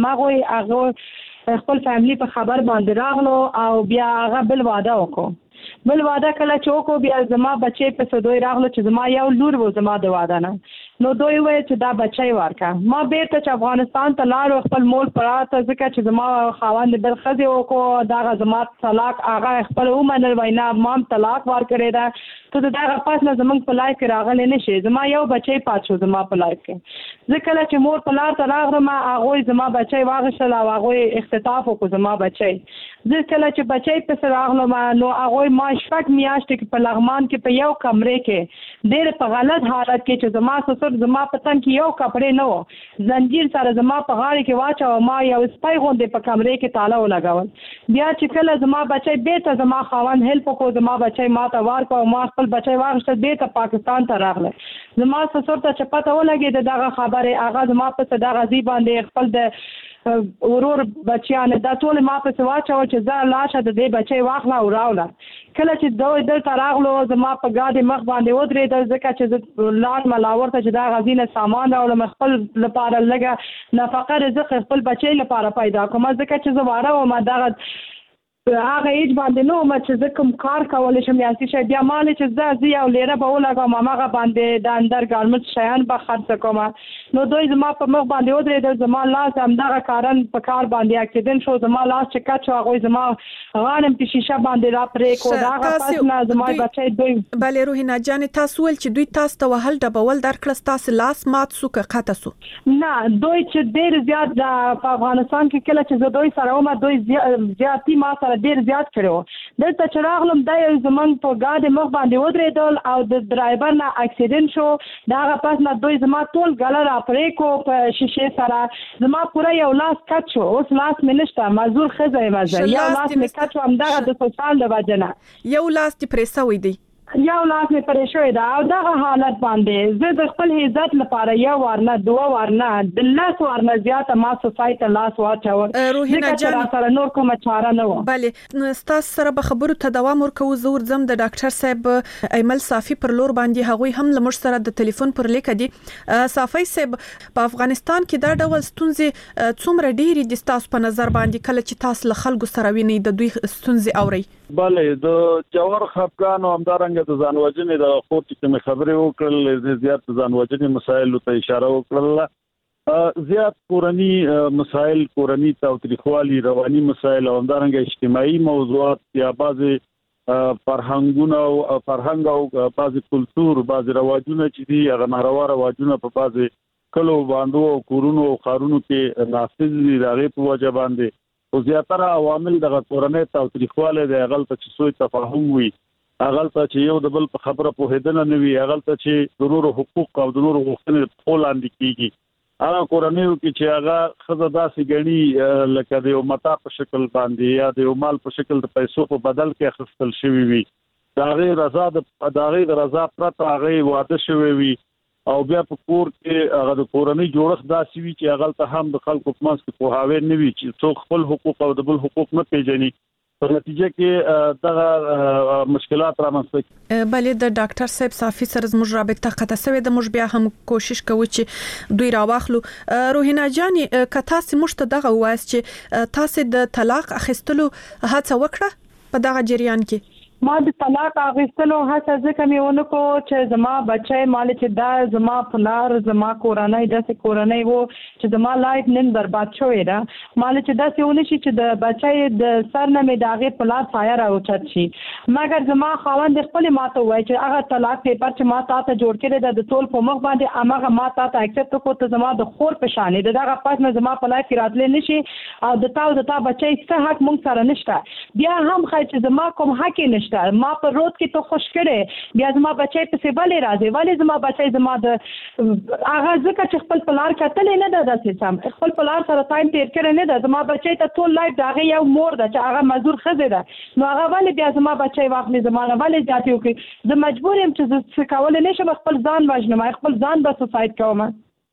هغه خپل فیملي په خبر باندې راغلو او بیا هغه بل واده وکړو. بل واده کله چې وکړو بیا زما بچی په دوی راغلو چې زما یو لور و زما د واده نه. نو دوی وایي چې دا بچی ورکه. ما بیرته چې افغانستان ته لاړو خپل مول پراته ځکه چې زما خاوند بل ښځې وکړو دغه زما طلاق هغه خپل ومنل وایي نه ما هم طلاق ورکړی ده. ته د دغه پس نه زموږ په لایف کې راغلی نه شي. زما یو بچی پات شو زما په لایف کې. زه کله چې مور په لار ته راغلم هغوی زما بچی واغېستل او هغوی اختطاف وکړو زما بچی. زه کله چې بچی پسې راغلم نو هغوی ما 6 میاشتې په لغمان کې په یو کمرې کې ډېر په غلط حالت کې چې زما سسر زما په تن کې یو کپړې نه و زنجیر سره زما په غاړه کې واچو ما یو سپای غوندې په کمرې کې تاله ولګول بیا چې کله زما بچی بیرته زما خاوند هیلپ وکړو زما بچی ما ته ورکړ ما خپل بچی واخیست بیرته پاکستان ته راغله زما سسر ته چې پته ولګېده دغه خبرې هغه زما په دغه ځای باندې خپل د ورور بچیان دا ټول ما په واچو چې زه لاشه د دې بچي واخله او راوله کله چې دوی دلته راغلو زما په ګاډي مخ باندې ودرېدل ځکه چې لار ملاور ته چې دا غزینه سامان راوړم خپل لپاره لګه نفقه رزق خپل بچي لپاره پیدا کوم ځکه چې زه واره وم دغه هغه ایج باندې نو ما چې زه کوم کار کولای شم یا څه بیا مال چې زه یو لیره به ولګم هغه باندې د اندر ګارمنټ شیان به خرڅ کوم نو دوی زما په مخ باندې ودرېدل زما لاس همدغه کارن په کار باندې اکسیډنټ شو زما لاس چې کټ شو هغه زما غانم په شیشه باندې را پرې کو دا هغه پس نه زما بچي دوی بلې روحینا جان تاسو ول چې دوی تاسو ته وهل ډبول درکړه تاسو لاس مات سو که قطه سو نه دوی چې ډېر زیات په افغانستان کې کله چې دوی سره ومه دوی زیاتی ما سره ډیر زیات کړو دلته چې راغلم دا یو زمونږ په ګاډي مخ باندې ودرېدل او د ډرایور نه اکسیډنټ شو دا هغه پس نه دوی زما ټول ګله را پرې کو په شیشه سره زما پوره یو لاس کټ شو اوس لاس مې نشته معذور ښځه یم زه یو لاس مې کټ شو همدغه د سوسال د وجه نه یو لاس دې پرې سوی دی یو لاس مې پرې شوی دا او دغه حالت باندې زه د خپل عزت لپاره یو ورنه دوه ورنه د لاس ورنه زیاته ما سوسایټ لاس واچول روحینا جان سره نور کومه چاره نه و بله ستاسو سره به خبرو ته دوام ورکو زور زم د ډاکټر صاحب ایمل صافي پر لور باندې هغوی هم لمر سره د ټلیفون پر لیک دي صافي صاحب په افغانستان کې دا ډول ستونزې څومره ډېری دي تاسو په نظر باندې کله چې تاسو له خلکو سره ویني د دوی ستونزې اوري بله د جوار خفقان او همدارنګه د ځانوژنې د خور چې خبرې وکړل زیات ځانوژنې مسایل ته اشاره وکړل زیات کورنی مسایل کورنی تاوتریخوالي رواني مسایل او همدارنګه اجتماعي موضوعات یا بعضي فرهنګ او بعضي کلچر بعضي رواجونه چې دي هغه ناروا رواجونه په بعضي کلو باندې او کورونو او خارونو کې نافذ دي دغه په وجه باندې او زیاتره عوامل د کورنۍ تاوتریخواله د غلطه چې سوء تفاهم وي غلطه چې یو د بل په خبره پوهیدنه نه وي غلطه چې ضرور حقوق او ضرور غوښتنې په لاندې کیږي هغه کورنۍ کې چې هغه خزه داسې غني لکه د یو متا په شکل باندې یا د یو مال په شکل د پیسو په بدل کې اخیستل شوی وي دا غي رضا پرته هغه واده شوی وي او بیا په کور کې هغه د کورنۍ جوړښت داسې وي چې هغه ته هم د خلکو په منځ کې پوهاوی نه وي چې څوک خپل حقوق او د بل حقوق نه پیژني په نتیجه کې دغه مشکلات رامنځته کیږي بلې د ډاکټر صاحب صافي سره زموږ رابطه قطع شوې د موږ بیا هم کوشش کوو چې دوی راواخلو روحینا جان کته سمشت دغه وایي چې تاسو د طلاق اخیستلو هڅه وکړه په دغه جریان کې ما د طلاق اخیستلو هڅه ځکه مې ونکو چې زما بچی مال چې دا زما پلار زما کورنۍ داسې کورنۍ وو چې زما لایف نن برباد شوې ده مال چې داسې ونه شي چې د بچی د سر نه مې داغه پلار سایه راوچت شي مګر زما خاوند خپل ماته وایي چې هغه طلاق پیپر چې ما ته جوړ کړی د ټول په مخ باندې امغه ما ته اکسپټ کو ته زما د خور په شانې دغه پات نه زما په لایف راتلې نشي او د تا بچی څه حق مونږ سره نشته بیا هم خای چې زما کوم حق نشته ما په روز کې ته خوش کړي بیا زما بچی په سی ولې راځي ولې زما بچی زما د هغه ځکه چې خپل پلار کتلې نه ده داسې سم خپل پلار سره ټایم تیر کړی نه ده زما بچی ته ټول لایف دغه یو مور ده چې هغه مزدور خزه ده نو هغه ولې بیا زما بچی واخلي زما ولې ځاتې وکړي زه مجبور یم چې څه کول نه شم خپل ځان وژنم خپل ځان به سوسایډ کوم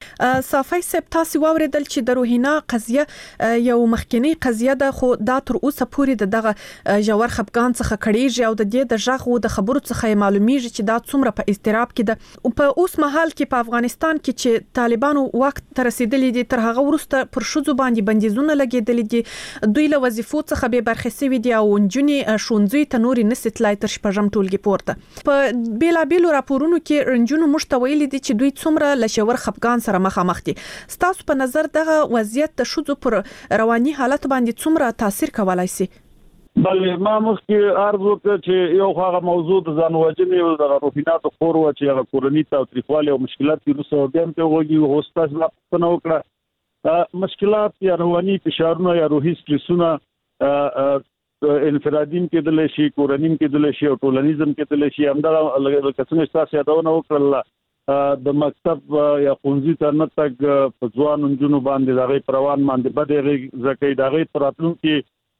صافي صاحب تاسو واوریدل چې د روحینا قضیه یو مخکنی قضیه ده خو دا تر اوسه پورې دغه جوړ خپګان څخه کړيږي او د دې د ژغو د خبرو څخه معلومیږي چې دا څومره په استراب کې ده او په اوس مهال کې په افغانستان کې چې طالبانو وخت تر رسیدلې دي تر هغه ورسته پر شذو باندې بندیزونه لګیدلې دي دوی له وظیفو څخه به برخې سوي دي او نجونې شونځي تنوري نسټلای تر شپږم ټولګي پورته په بیلابیلو راپورونو کې رنجونو مشتویل دي چې دوی څومره لشور خپګان سره مخامخ دي ستاسو په نظر دغه وضعیت د شذو پر رواني حالت باندې څومره تاثیر کولای شي بلې ما مخکې عرض وکړ چې یو هغه موضوع د ځانوژنې او د روحیناتو خور و چې هغه کورنۍ تاوتریخوالي او مشکلات کې روسو بیا هم ته وګورئ هوستاس لا پنه وکړه مشکلات یا رواني فشارونه یا روحي سټرسونه انفرادیم کېدل شي، کورنیم کېدل شي او ټولنیزم کېدل شي. همدا لکه څنګه تاسو یادونه وکړل د مکتب یا ښوونځي ته نه تګ په ځوان نجونو باندې دغه پروان باندې بده ځکه دغه پراتلونکو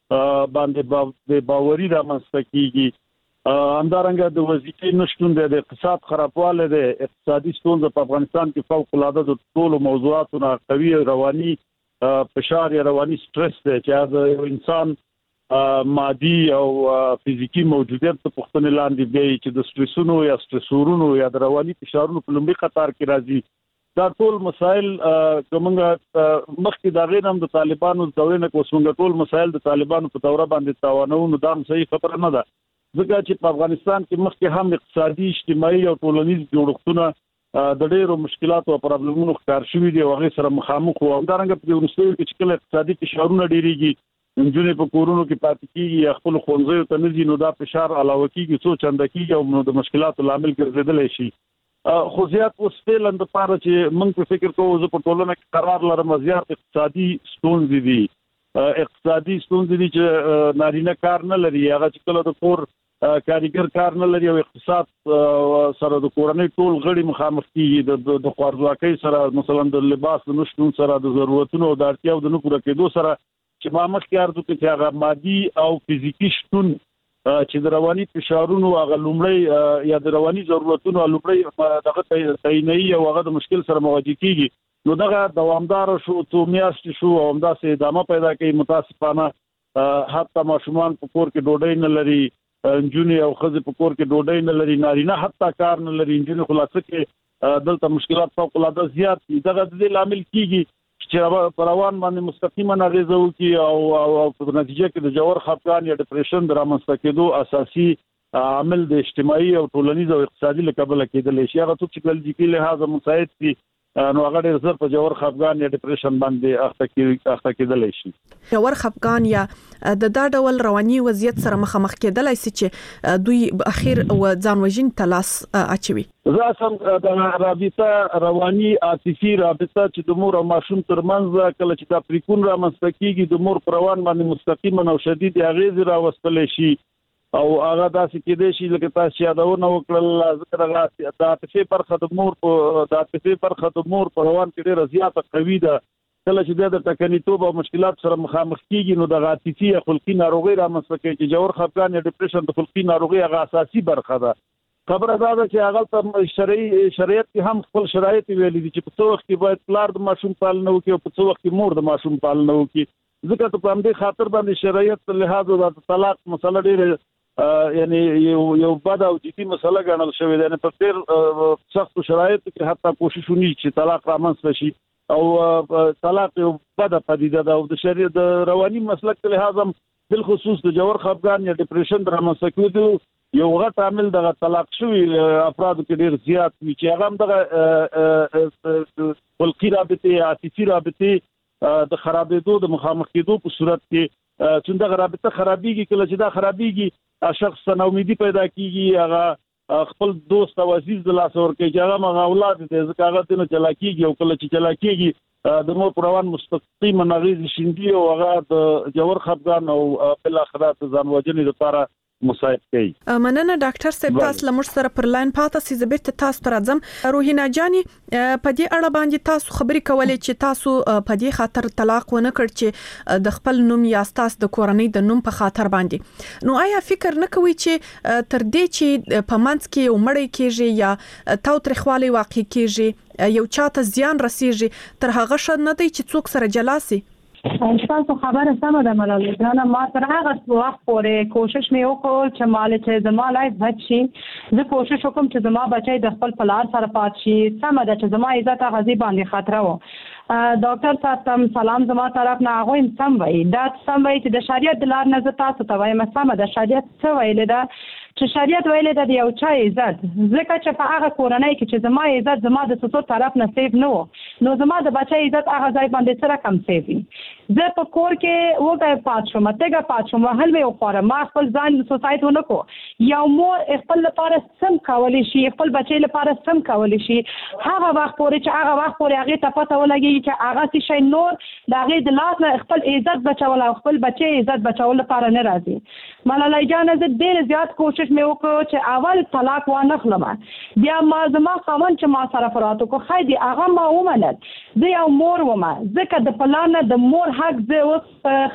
باندې باوري رامنځته کیږي. همدارنګه د وظیفې نشټون د اقتصاد خرابواله د اقتصادي ستونزې په افغانستان کې فوق العاده د ټولو موضوعاتو قوي رواني فشار یا رواني سټرس دی چې د انسان مادي او فزیکی موجودیت په پښتنه لاندې دی چې د سټرسونو یا سټرسورونو یا د رواني فشارونو په لومړي قطار کې راځي. دا ټول مسائل کومه مخکې دا غیر هم د طالبانو د دورې نه کومه ټول مسائل د طالبانو په دوره باندې تاوانو نو دا صحیح خبره نه ده. ځکه چې په افغانستان کې مخکې هم اقتصادي اجتماعي او ټولنیز جوړښتونه د ډېرو مشکلاتو او پرابلمونو ښکار شوي دي او هغه سره مخامخ وو. همدارنګه په وروستیو کې چې کله اقتصادي فشارونه ډېریږي نجونې په کورونو کې پاتې کېږي یا خپل ښوونځیو ته نه ځي نو دا فشار علاوه کېږي څو چنده کېږي او د مشکلاتو لامل ګرځېدلی شي. خو زیات اوس فعلا د پاره چې موږ په فکر کوو زه په ټولنه کې قرار لرم زیات اقتصادي ستونزې دي. اقتصادي ستونزې دي چې نارینه کار نه لري هغه چې کله د کور کاریګر کار نه لري او اقتصاد سره د کورنۍ ټول غړي مخامخ کیږي د خوارځواکۍ سره مثلا د لباس د نشټون سره د ضرورتونو او د اړتیاو د نه پوره کېدو سره چې ما مخکې عرض وکړ چې هغه مادي او فزیکی شتون چې د رواني فشارونو هغه لومړی یا د رواني ضرورتونو لومړی دغه تعیني او هغه د مشکل سره مواجه کیږي نو دغه دوامدار شو څو میاشتې شو او همداسې ادامه پیدا کوي. متاسفانه حتی ماشومان په کور کې ډوډۍ نه لري، انجونې او خزه په کور کې ډوډۍ نه لري، نارینه حتی کار نه لري، انجونې خلاصه کې دلته مشکلات فوق العاده زیات دي. دغه د لامل کیږي چې پروان باندې مستقیما اغیزه وکي او په نتیجه کې د جوړ خپګان یا ډیپریشن درامسته کېدو اساسي عامل د اجتماعي او ټولنیز او اقتصادي لکبل کېدل شي. هغه څه چې کلجیکي لحاظه مساعد دي نو هغه ډېر زر په جوړ خپګان یا ډیپریشن باندې اخته کېدل شي. جوړ خپګان یا د دا ډول رواني وضعیت سره مخامخ کېدلای شي چې دوی اخر او ځان وژن تلاس اچوي. زه سم د رابطه رواني عاطفي رابطه چې د مور او ماشوم ترمنځ کله چې دا پریکون را مستقیږي د مور پروان باندې مستقیما او شدید اغیز راوستل شي او هغه داسې کېدای شي لکه تاسو یادونه وکړل ذکر هغه د عاطفي برخه د مور په روان کې ډېر زیاته قوي ده. کله چې د ټکنیتوب او مشکلات سره مخامخ کیږي نو د عاطفي یا خلقي ناروغي رامنځته کوي چې جوړ خپګان یا ډیپریشن د خلقي ناروغي هغه اساسي برخه ده. خبره دا ده چې هغه ته شریعت کې هم خپل شرایط ویلي دي چې په څو وخت کې باید پلار د ماشوم پالنه وکړي او په څو وخت کې مور د ماشوم پالنه وکړي. ځکه ته په همدې خاطر باندې شرایط له لحاظه د طلاق مسله ډېر یعنی یو بد او جدي مسله ګڼل شوې ده. په ډېر سخت شرایطو کې حتی کوشش ونی چې طلاق رامنځته شي او طلاق یو بد پدیده ده او د شریعت د رواني مسلک له لحاظه بالخصوص د جوړ خپګان یا ډیپریشن رامنځته کېدو یو غټ عامل د طلاق شوی افرادو کې ډېر زیات وي چې هغه هم د خلقي رابطه عاطفي رابطه د خرابېدو د مخامخ کېدو په صورت کې چې دا رابطه خرابېږي. کله چې دا خرابېږي شخص ته امیدي پیدا کیږي، هغه خپل دوست او عزیز د لاس ورکړي چې هغه مغه اولاد دې ځکه هغه ته چلا کیږي او کله چې چلا کیږي د مور پروان مستقیما نغیز شیندي او هغه د جوړ خپګان او بل اخرات ځان وژنې لپاره مساعد کوي. مننه ډاکټر صاحب تاسو لمر سره پر لاین پاتې سي زبرت تاسو تر اعظم روحینا جاني په دې اړه باندې تاسو خبري کولې چې تاسو په دې خاطر طلاق ونه کړ چې د خپل نوم یا تاسو د کورنۍ د نوم په خاطر باندې نو آیا فکر نه کوي چې تر دې چې په منځ کې عمر کېږي یا تاوتریخوالي واقع کېږي یو چاته زیان رسیږي تر هغه شد نه دی چې څوک سره جلاسي؟ تاسو خبره سمه ده ملالۍ جانه. ما تر هغه وخت پورې کوشش مې وکړ چې مال چې زما لایف بچ شي. زه کوشش وکم چې زما بچي د خپل پلار سره پات شي. سمه ده چې زما عزت غزي باندې خطر و. ډاکټر صاحب تم سلام زما طرف نه هغه سم وای دا سم وای چې د شریعت د لار نه تاسو ته وایم سمه ده. شریعت څه ویل ده چې شریعت ویل ده د یو چا عزت ځکه چې په هغه کورنۍ کې چې زما عزت زما د څو طرف نه سیف نه و نو زما د بچي عزت هغه ځای باندې سره کم سیف زه په کور کې وګه پات شوم تګه پات شوم هل مې وخوره ما خپل ځان سوسایټ ونکو یو مور خپل لپاره سم کولی شي خپل بچی لپاره سم کولی شي هغه وخت پورې چې هغه وخت پورې هغه ته پته ولګي چې هغه څه شي نور د هغه د لاس خپل عزت بچول او خپل بچی عزت بچول لپاره نه راځي ملالۍ جان زه ډېر زیات کوشش مې وکړ چې اول طلاق وانه خلم بیا ما زما خاوند چې ما سره فراتو کو خای دی هغه ما ومنل زه یو مور ومه ځکه د پلان د مور حق زه اوس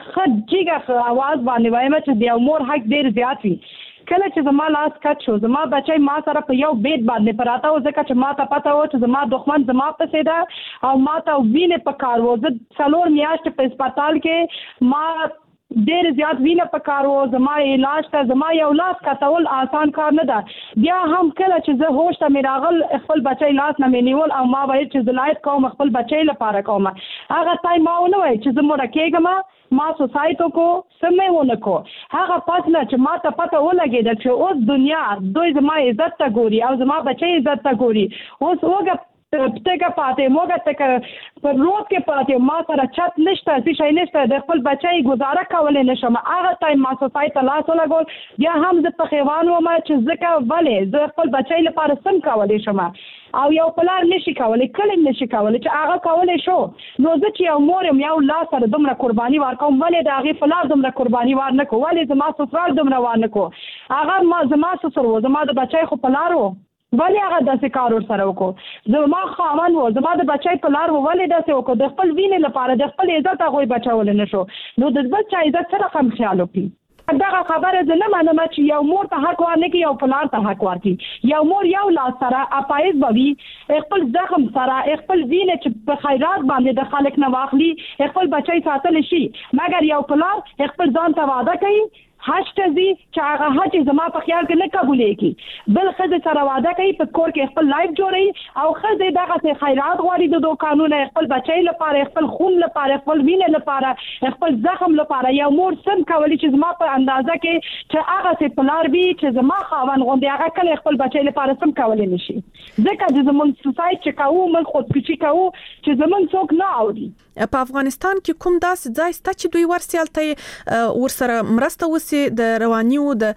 خجیګه आवाज باندې وایم چې د یو مور حق ډیر زیات وي کله چې زما لاس کټ شو زما بچی ما سره په یو بیت باندې پراته و ځکه چې ما ته پته و چې زما دښمن زما پسې ده او ما ته وینې په کار و زه 4 میاشتې په هسپتال کې ما ډېر زیات وینه په کار و زما علاج ته زما یو لاس کټول آسان کار نه ده بیا هم کله چې زه هوش ته مې راغل خپل بچی لاس نه مې نیول او ما ویل چې زلایت کوم خپل بچی لپاره کوم هغه ځای ما ونه ویل چې زه مړه کېږم ما سوسایټو کو سمې ونه کو هغه پس نه چې ما ته پته ولګېده چې اوس دنیا دوی زما عزت ته ګوري او زما بچی عزت ته ګوري اوس وګه تګه پاتې موږ ته په روډ کې پاتې ما سره چت نشته څه شي نشته د خپل بچی گزاره کولای نشم هغه ټایم ما سوسایټ لاس ولګول بیا هم زه په خیوان وم چې ځکه ولې زه خپل بچی لپاره سم کولای شم او یو پلار نشي کولای کله نشي کولای چې هغه کولای شو نو زه چې یو مور یم یو لاس سره دومره قرباني ورکوم ولې د هغې پلار دومره قرباني ورنکو ولې زما سسرال دومره ورنکو هغه زما سسر و زما د بچی خو پلار و ولې هغه داسې کار ورسره وکړو زما خاوند و زما د بچی په لار و ولې داسې وکړو د خپل وینې لپاره د خپل عزت هغوی بچولی نه شو نو د بل چا عزت څه رقم خیال وکړي دغه خبره زه نه منم چې یو مور ته حق ورنکړي یو پلار ته حق ورکړي یو مور یو لاس سره اپایز به وي خپل زخم سره خپل وینې چې په خیرات باندې د خلک نه واخلي خپل بچی ساتلی شي مګر یو پلار خپل ځان ته وعده کوي حج ته ځي چې هغه حج زما په خیال کې نه قبولېږي بل ښځې سره واده کوي په کور کې خپل لایف جوړوي او ښځې دغسې خیرات غواړي د دوکانونه خپل بچی لپاره خپل خون لپاره خپل وینې لپاره خپل زخم لپاره یو مور سم کولی چې زما په اندازه کې چې هغسې پلار وي چې زما خاوند غوندې هغه کله خپل بچی لپاره سم کولی نه شي ځکه چې زموږ سوسایټ چې کوو موږ خودکشي کوو چې زموږ څوک نه اوري په افغانستان کې کوم داسې ځای شته چې دوی ورسېلته ورسره مرسته وسی د رواني او د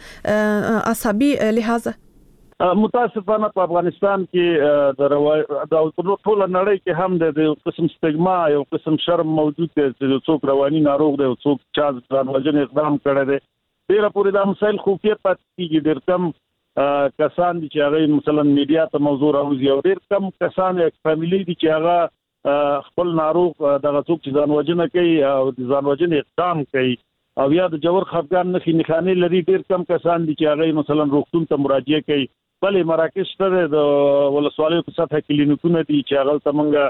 عصبي لحاظ متاسفانه په افغانستان کې د ټول نړۍ کې هم د قسم سټیګما یو قسم شرم موجود دی چې څوک رواني ناروغ دی او څوک چا ځان وژنې اقدام کړی دی ډیره پورې دا مسایل خوفیه پاتې کیږي ډېر کم کسان دي چې هغه مثلا میډیا ته موضوع راوځي او ډېر کم کسان فاميلي دي چې هغه خپل ناروغ دغه څوک چې ځان وژنه کوي او ځان وژنې اقدام کوي او یا د جوړ خفګان نخي نخانه لري ډیر کم کسان دي چې هغه مثلا روغتون ته مراجعه کوي بلې مراکز ته د ولسوالیو په سطح کلینیکونه دي چې هغه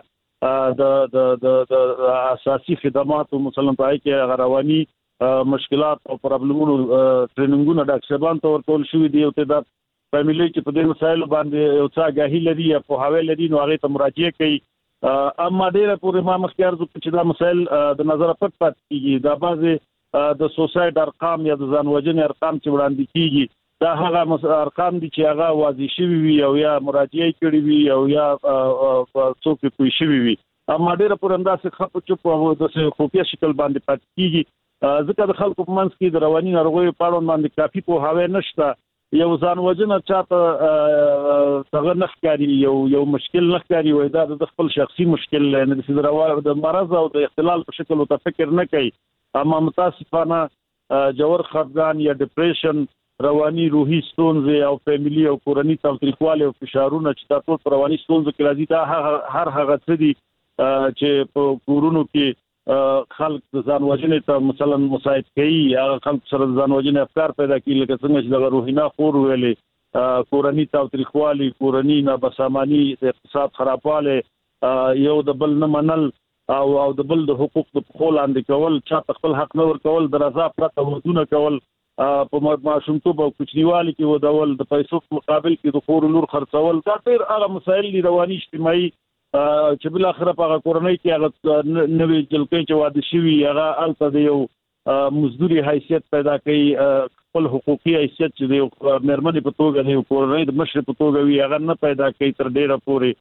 تمنګ د اساسي خدماتو مثلا پای کې رواني مشکلات او پرابلمونو ټریننګونه ډاکټرانو ته ورکول شوې دي او ته د فاميلي چې په دې مسایلو باندې یو څه غاهي لري یا په حواله لري نو هغه ته مراجعه کوي اما ډیره پورې ما مخکې ارزو چې دا مسایل د نظر پټ پات کیږي دا بعضه د سوسایټ ارقام یا د ځان وژنې ارقام چې وړاندې کیږي دا هغه ارقام دي چې هغه واضح شوی وي او یا مراجعه کړي وي او یا څوک پوي شوی وي اما ډیره پورې انداسه خپ چوپ او د خوفیا شکل باندې پات کیږي ځکه د خلکو په منځ کې د رواني ناروغیو په اړه باندې کافي پوهاوی نشته یو ځان وژنه چاته څنګه نخکاری یو مشکل نخکاری وای دا د خپل شخصي مشکل نه د مرض او د اختلال په شکل او تفکر نه کوي اما متاسفانه جوړ خفګان یا ډیپریشن رواني روحي ستونزې او فاميلي او کورنۍ تاوتریخواله او فشارونه چې تاسو په رواني ستونزو کې راځي دا هر هغه څه دي چې په کورونو کې خلک د ځان وژنې ته مثلا مساعد کوي هغه خلک سره ځان وژنې افکار پیدا کوي لکه څنګه چې د روحینا خور ویلې کورنۍ تاوتریخواله کورنۍ نابسامانی اقتصاد خرابواله یو د بل نه منل او د بل د حقوق د خپل اندې کول چې خپل حق نه ور کول د رضا پرته ودونه کول په ماشومتوب او کوچنیوالي کې ودول د پیسو مقابل کې د خور لور خرڅول دا ډېر هغه مسایل دي رواني اجتماعي چې بل اخر په کورنۍ کې هغه نوې جلکې چې واده شوی هغه الته د یو مزدوري حیثیت پیدا کوي خپل حقوقي حیثیت چې د مېرمنې په توګه د کورنۍ د مشر په توګه وي هغه نه پیدا کوي تر ډیره پورې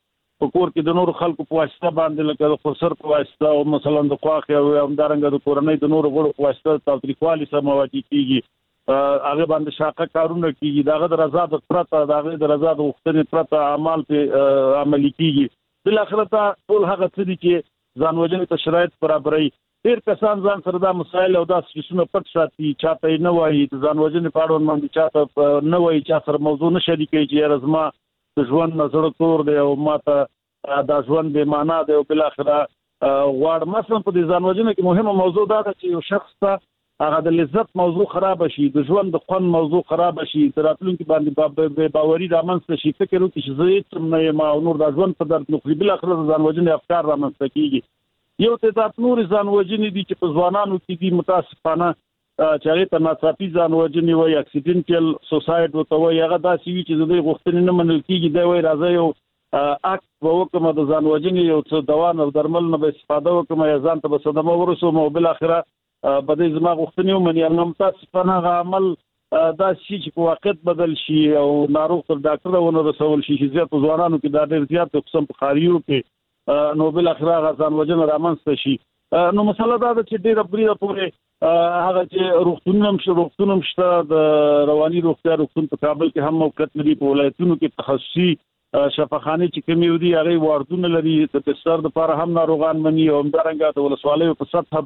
په کور کې د نور خلکو په واسطه باندې لکه د خسر په واسطه او مثلا د خواخ او همدارنګه د کورنۍ د نور غړو په واسطه تاوتریخوالي سره مواجه کیږي هغه باندې شاقه کارونه کیږي دغه د رضا د پرته دغه د رضا د وختنې پرته اعمال په عملي کیږي بل اخر ته ټول هغه څه دي چې ځان وژنې ته شرایط برابرۍ ډېر کسان ځان سره دا مسایل او دا سیسونه پټ ساتي چاته نه وایي ځان وژنې په اړه باندې چاته نه وایي چا سره موضوع نه شریکي چې رزما د ژوند نظر تور دی او ماته دا ژوند به معنا دی او بل اخر غواړ مثلا په دې ځان وژنې کې مهمه موضوع دا ده چې یو شخص ته هغه د لذت موضوع خراب شي د ژوند د خوند موضوع خراب شي تراتلونکو باندې باوري رامنځته شي فکر وکړي چې زه هیڅ نه ما نور د ژوند په درد نو بل اخر ځان وژنې افکار رامنځته کیږي یو تعداد نور ځان وژنې دي چې په ځوانانو کې دي متاسفانه چې هغه ته ناڅاپي ځان وژنې وایي اکسیډنټل سوسایډ وته وایي هغه داسې وي چې د غوښتنې نه منل کیږي دا وایي راځي یو اکټ وکم د ځان وژنې یو څه دوا نه درمل نه به استفاده وکم یا ځان ته به صدمه ورسوم او بل اخره بده زما غوښتنې ومني ان متاسفانه هغه عمل دا شي چې په وخت بدل شي او ناروغ تر ډاکټر ونه رسول شي چې زیات ځوانانو کې دا ډېر زیات قسم په خاریو کې نو بل اخره غزان وجن رامنځته شي نو مسله دا ده چې ډېر بریده پورې هغه چې روغتونم شته د رواني روغتیا روغتون په کابل کې هم موقعیت لري په ولایتونو کې تخصصي شفاخانه چې کوم یو دي هغه واردونه لري د بستر لپاره هم ناروغان مني او همدارنګه د ولسوالیو په سطح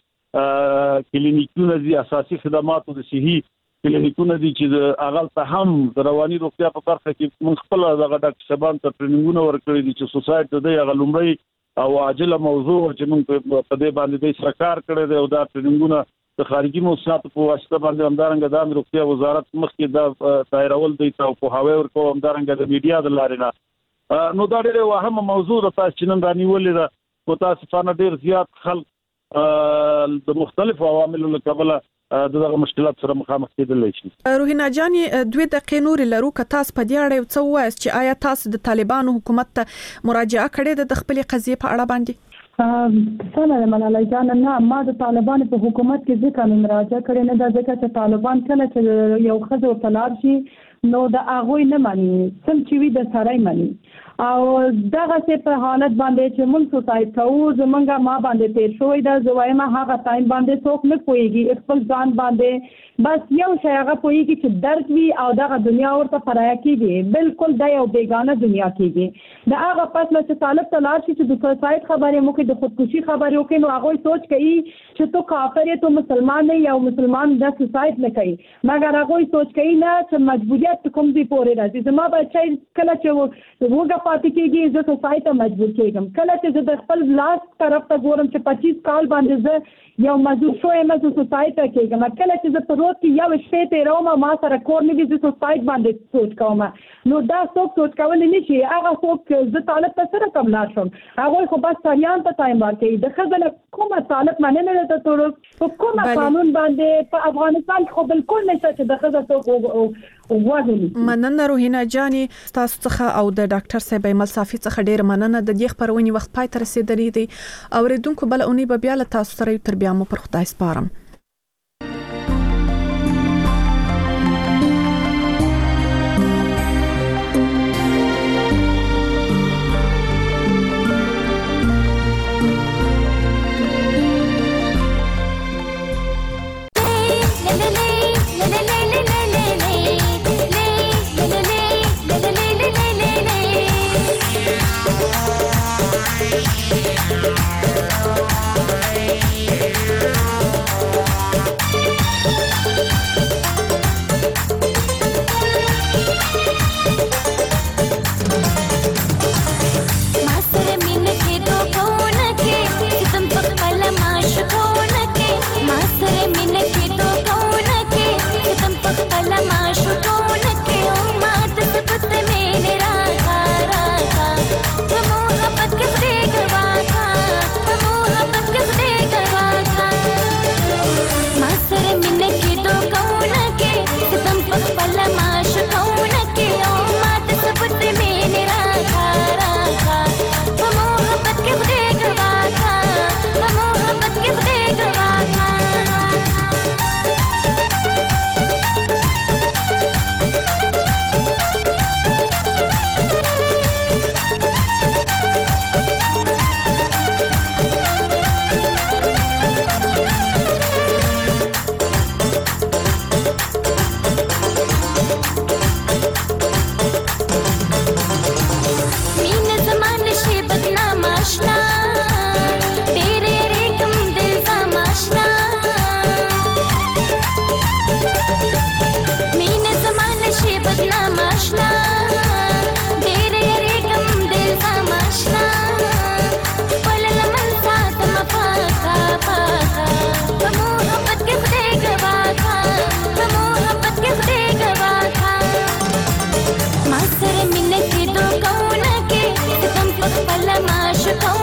باندې کلینیکونه دي اساسي خدماتو د صحي کلینیکونه دي چې اغل ته هم د رواني روغتیا په برخه کې من خپل دغه ډاکټر شبان ته ټریننګونه ورکړي دي چې سوسایټي د هغه لومړی او عاجله موضوع چې موږ په دې باندې د سرکار کړی دی او دا ټریننګونه د خارجي موسساتو په واسطه باندې همدارنګه د روغتیا وزارت مخکې د دایرول دی او په هاوی ورکو همدارنګه د میډیا د لارې نه نو دا ډېر واهمه موضوع ده تاسو چې نن رانیولې ده متاسفانه ډېر زیات خلک د مختلفو عواملو له کبله دغه مشکلات سره مخامخ کېدل شي. روحینا جاني 2 دقیقې نور لرو که تاسو په دې اړه څه وایي چې آیا تاسو د طالبانو حکومت ته مراجعه کړې ده د خپل قضیې په اړه باندې؟ سلام ملالۍ جان نه ما د طالبانو په حکومت کې ځکه مراجعه کړې نه ده ځکه چې طالبان کله چې یو خزو تلار شي نو د هغه نه مانی سم چې وي د سړی مانی او دغه څه په حالت باندې چې موږ سوسایټ کوو زمونږه ما باندې تیر شوې ده زوایم هغه ټایم باندې څوک نه پويږي خپل ځان باندې بس یو شی هغه پويږي چې درد وي او دغه دنیا ورته پرایا کیږي بالکل د یو بیگانه دنیا کیږي د هغه پس چې طالب تلار شي چې د سوسایټ خبرې مو کې د خودکشي خبرې وکړي نو هغه سوچ کوي چې تو کافر یې تو مسلمان نه یو مسلمان د سوسایټ نه کوي مګر هغه سوچ کوي نه چې مجبوریت کوم دی پورې راځي زما بچای کله چې وګه پاتې کېږي زه سوسایټ مجبور کېږم کله چې زه د خپل لاس طرف ته ګورم چې 25 کال باندې زه یو مزدور شوم زه سوسایټ کېږم کله چې زه په روز کې یو شپې تیروم ما سره کور نه دي زه سوسایټ باندې سوچ کوم نو دا څوک سوچ کول نه شي هغه څوک زه طالب ته سره کوم لا شم هغه خو بس سریان ته ټایم ورکړي د خزانه کومه طالب مننه نه ته ټول په کومه قانون باندې په افغانستان خو بالکل نشته چې د خزانه څوک مننه روحینا جاني تاسو څخه او د ډاکټر صاحب ملصافي څخه ډیر مننه د دې خبرونې وخت پای ته رسیدلی دی او ریدونکو بل اونۍ به بیا له تاسو سره تر بیا مو پر خدای سپارم خپل معشوق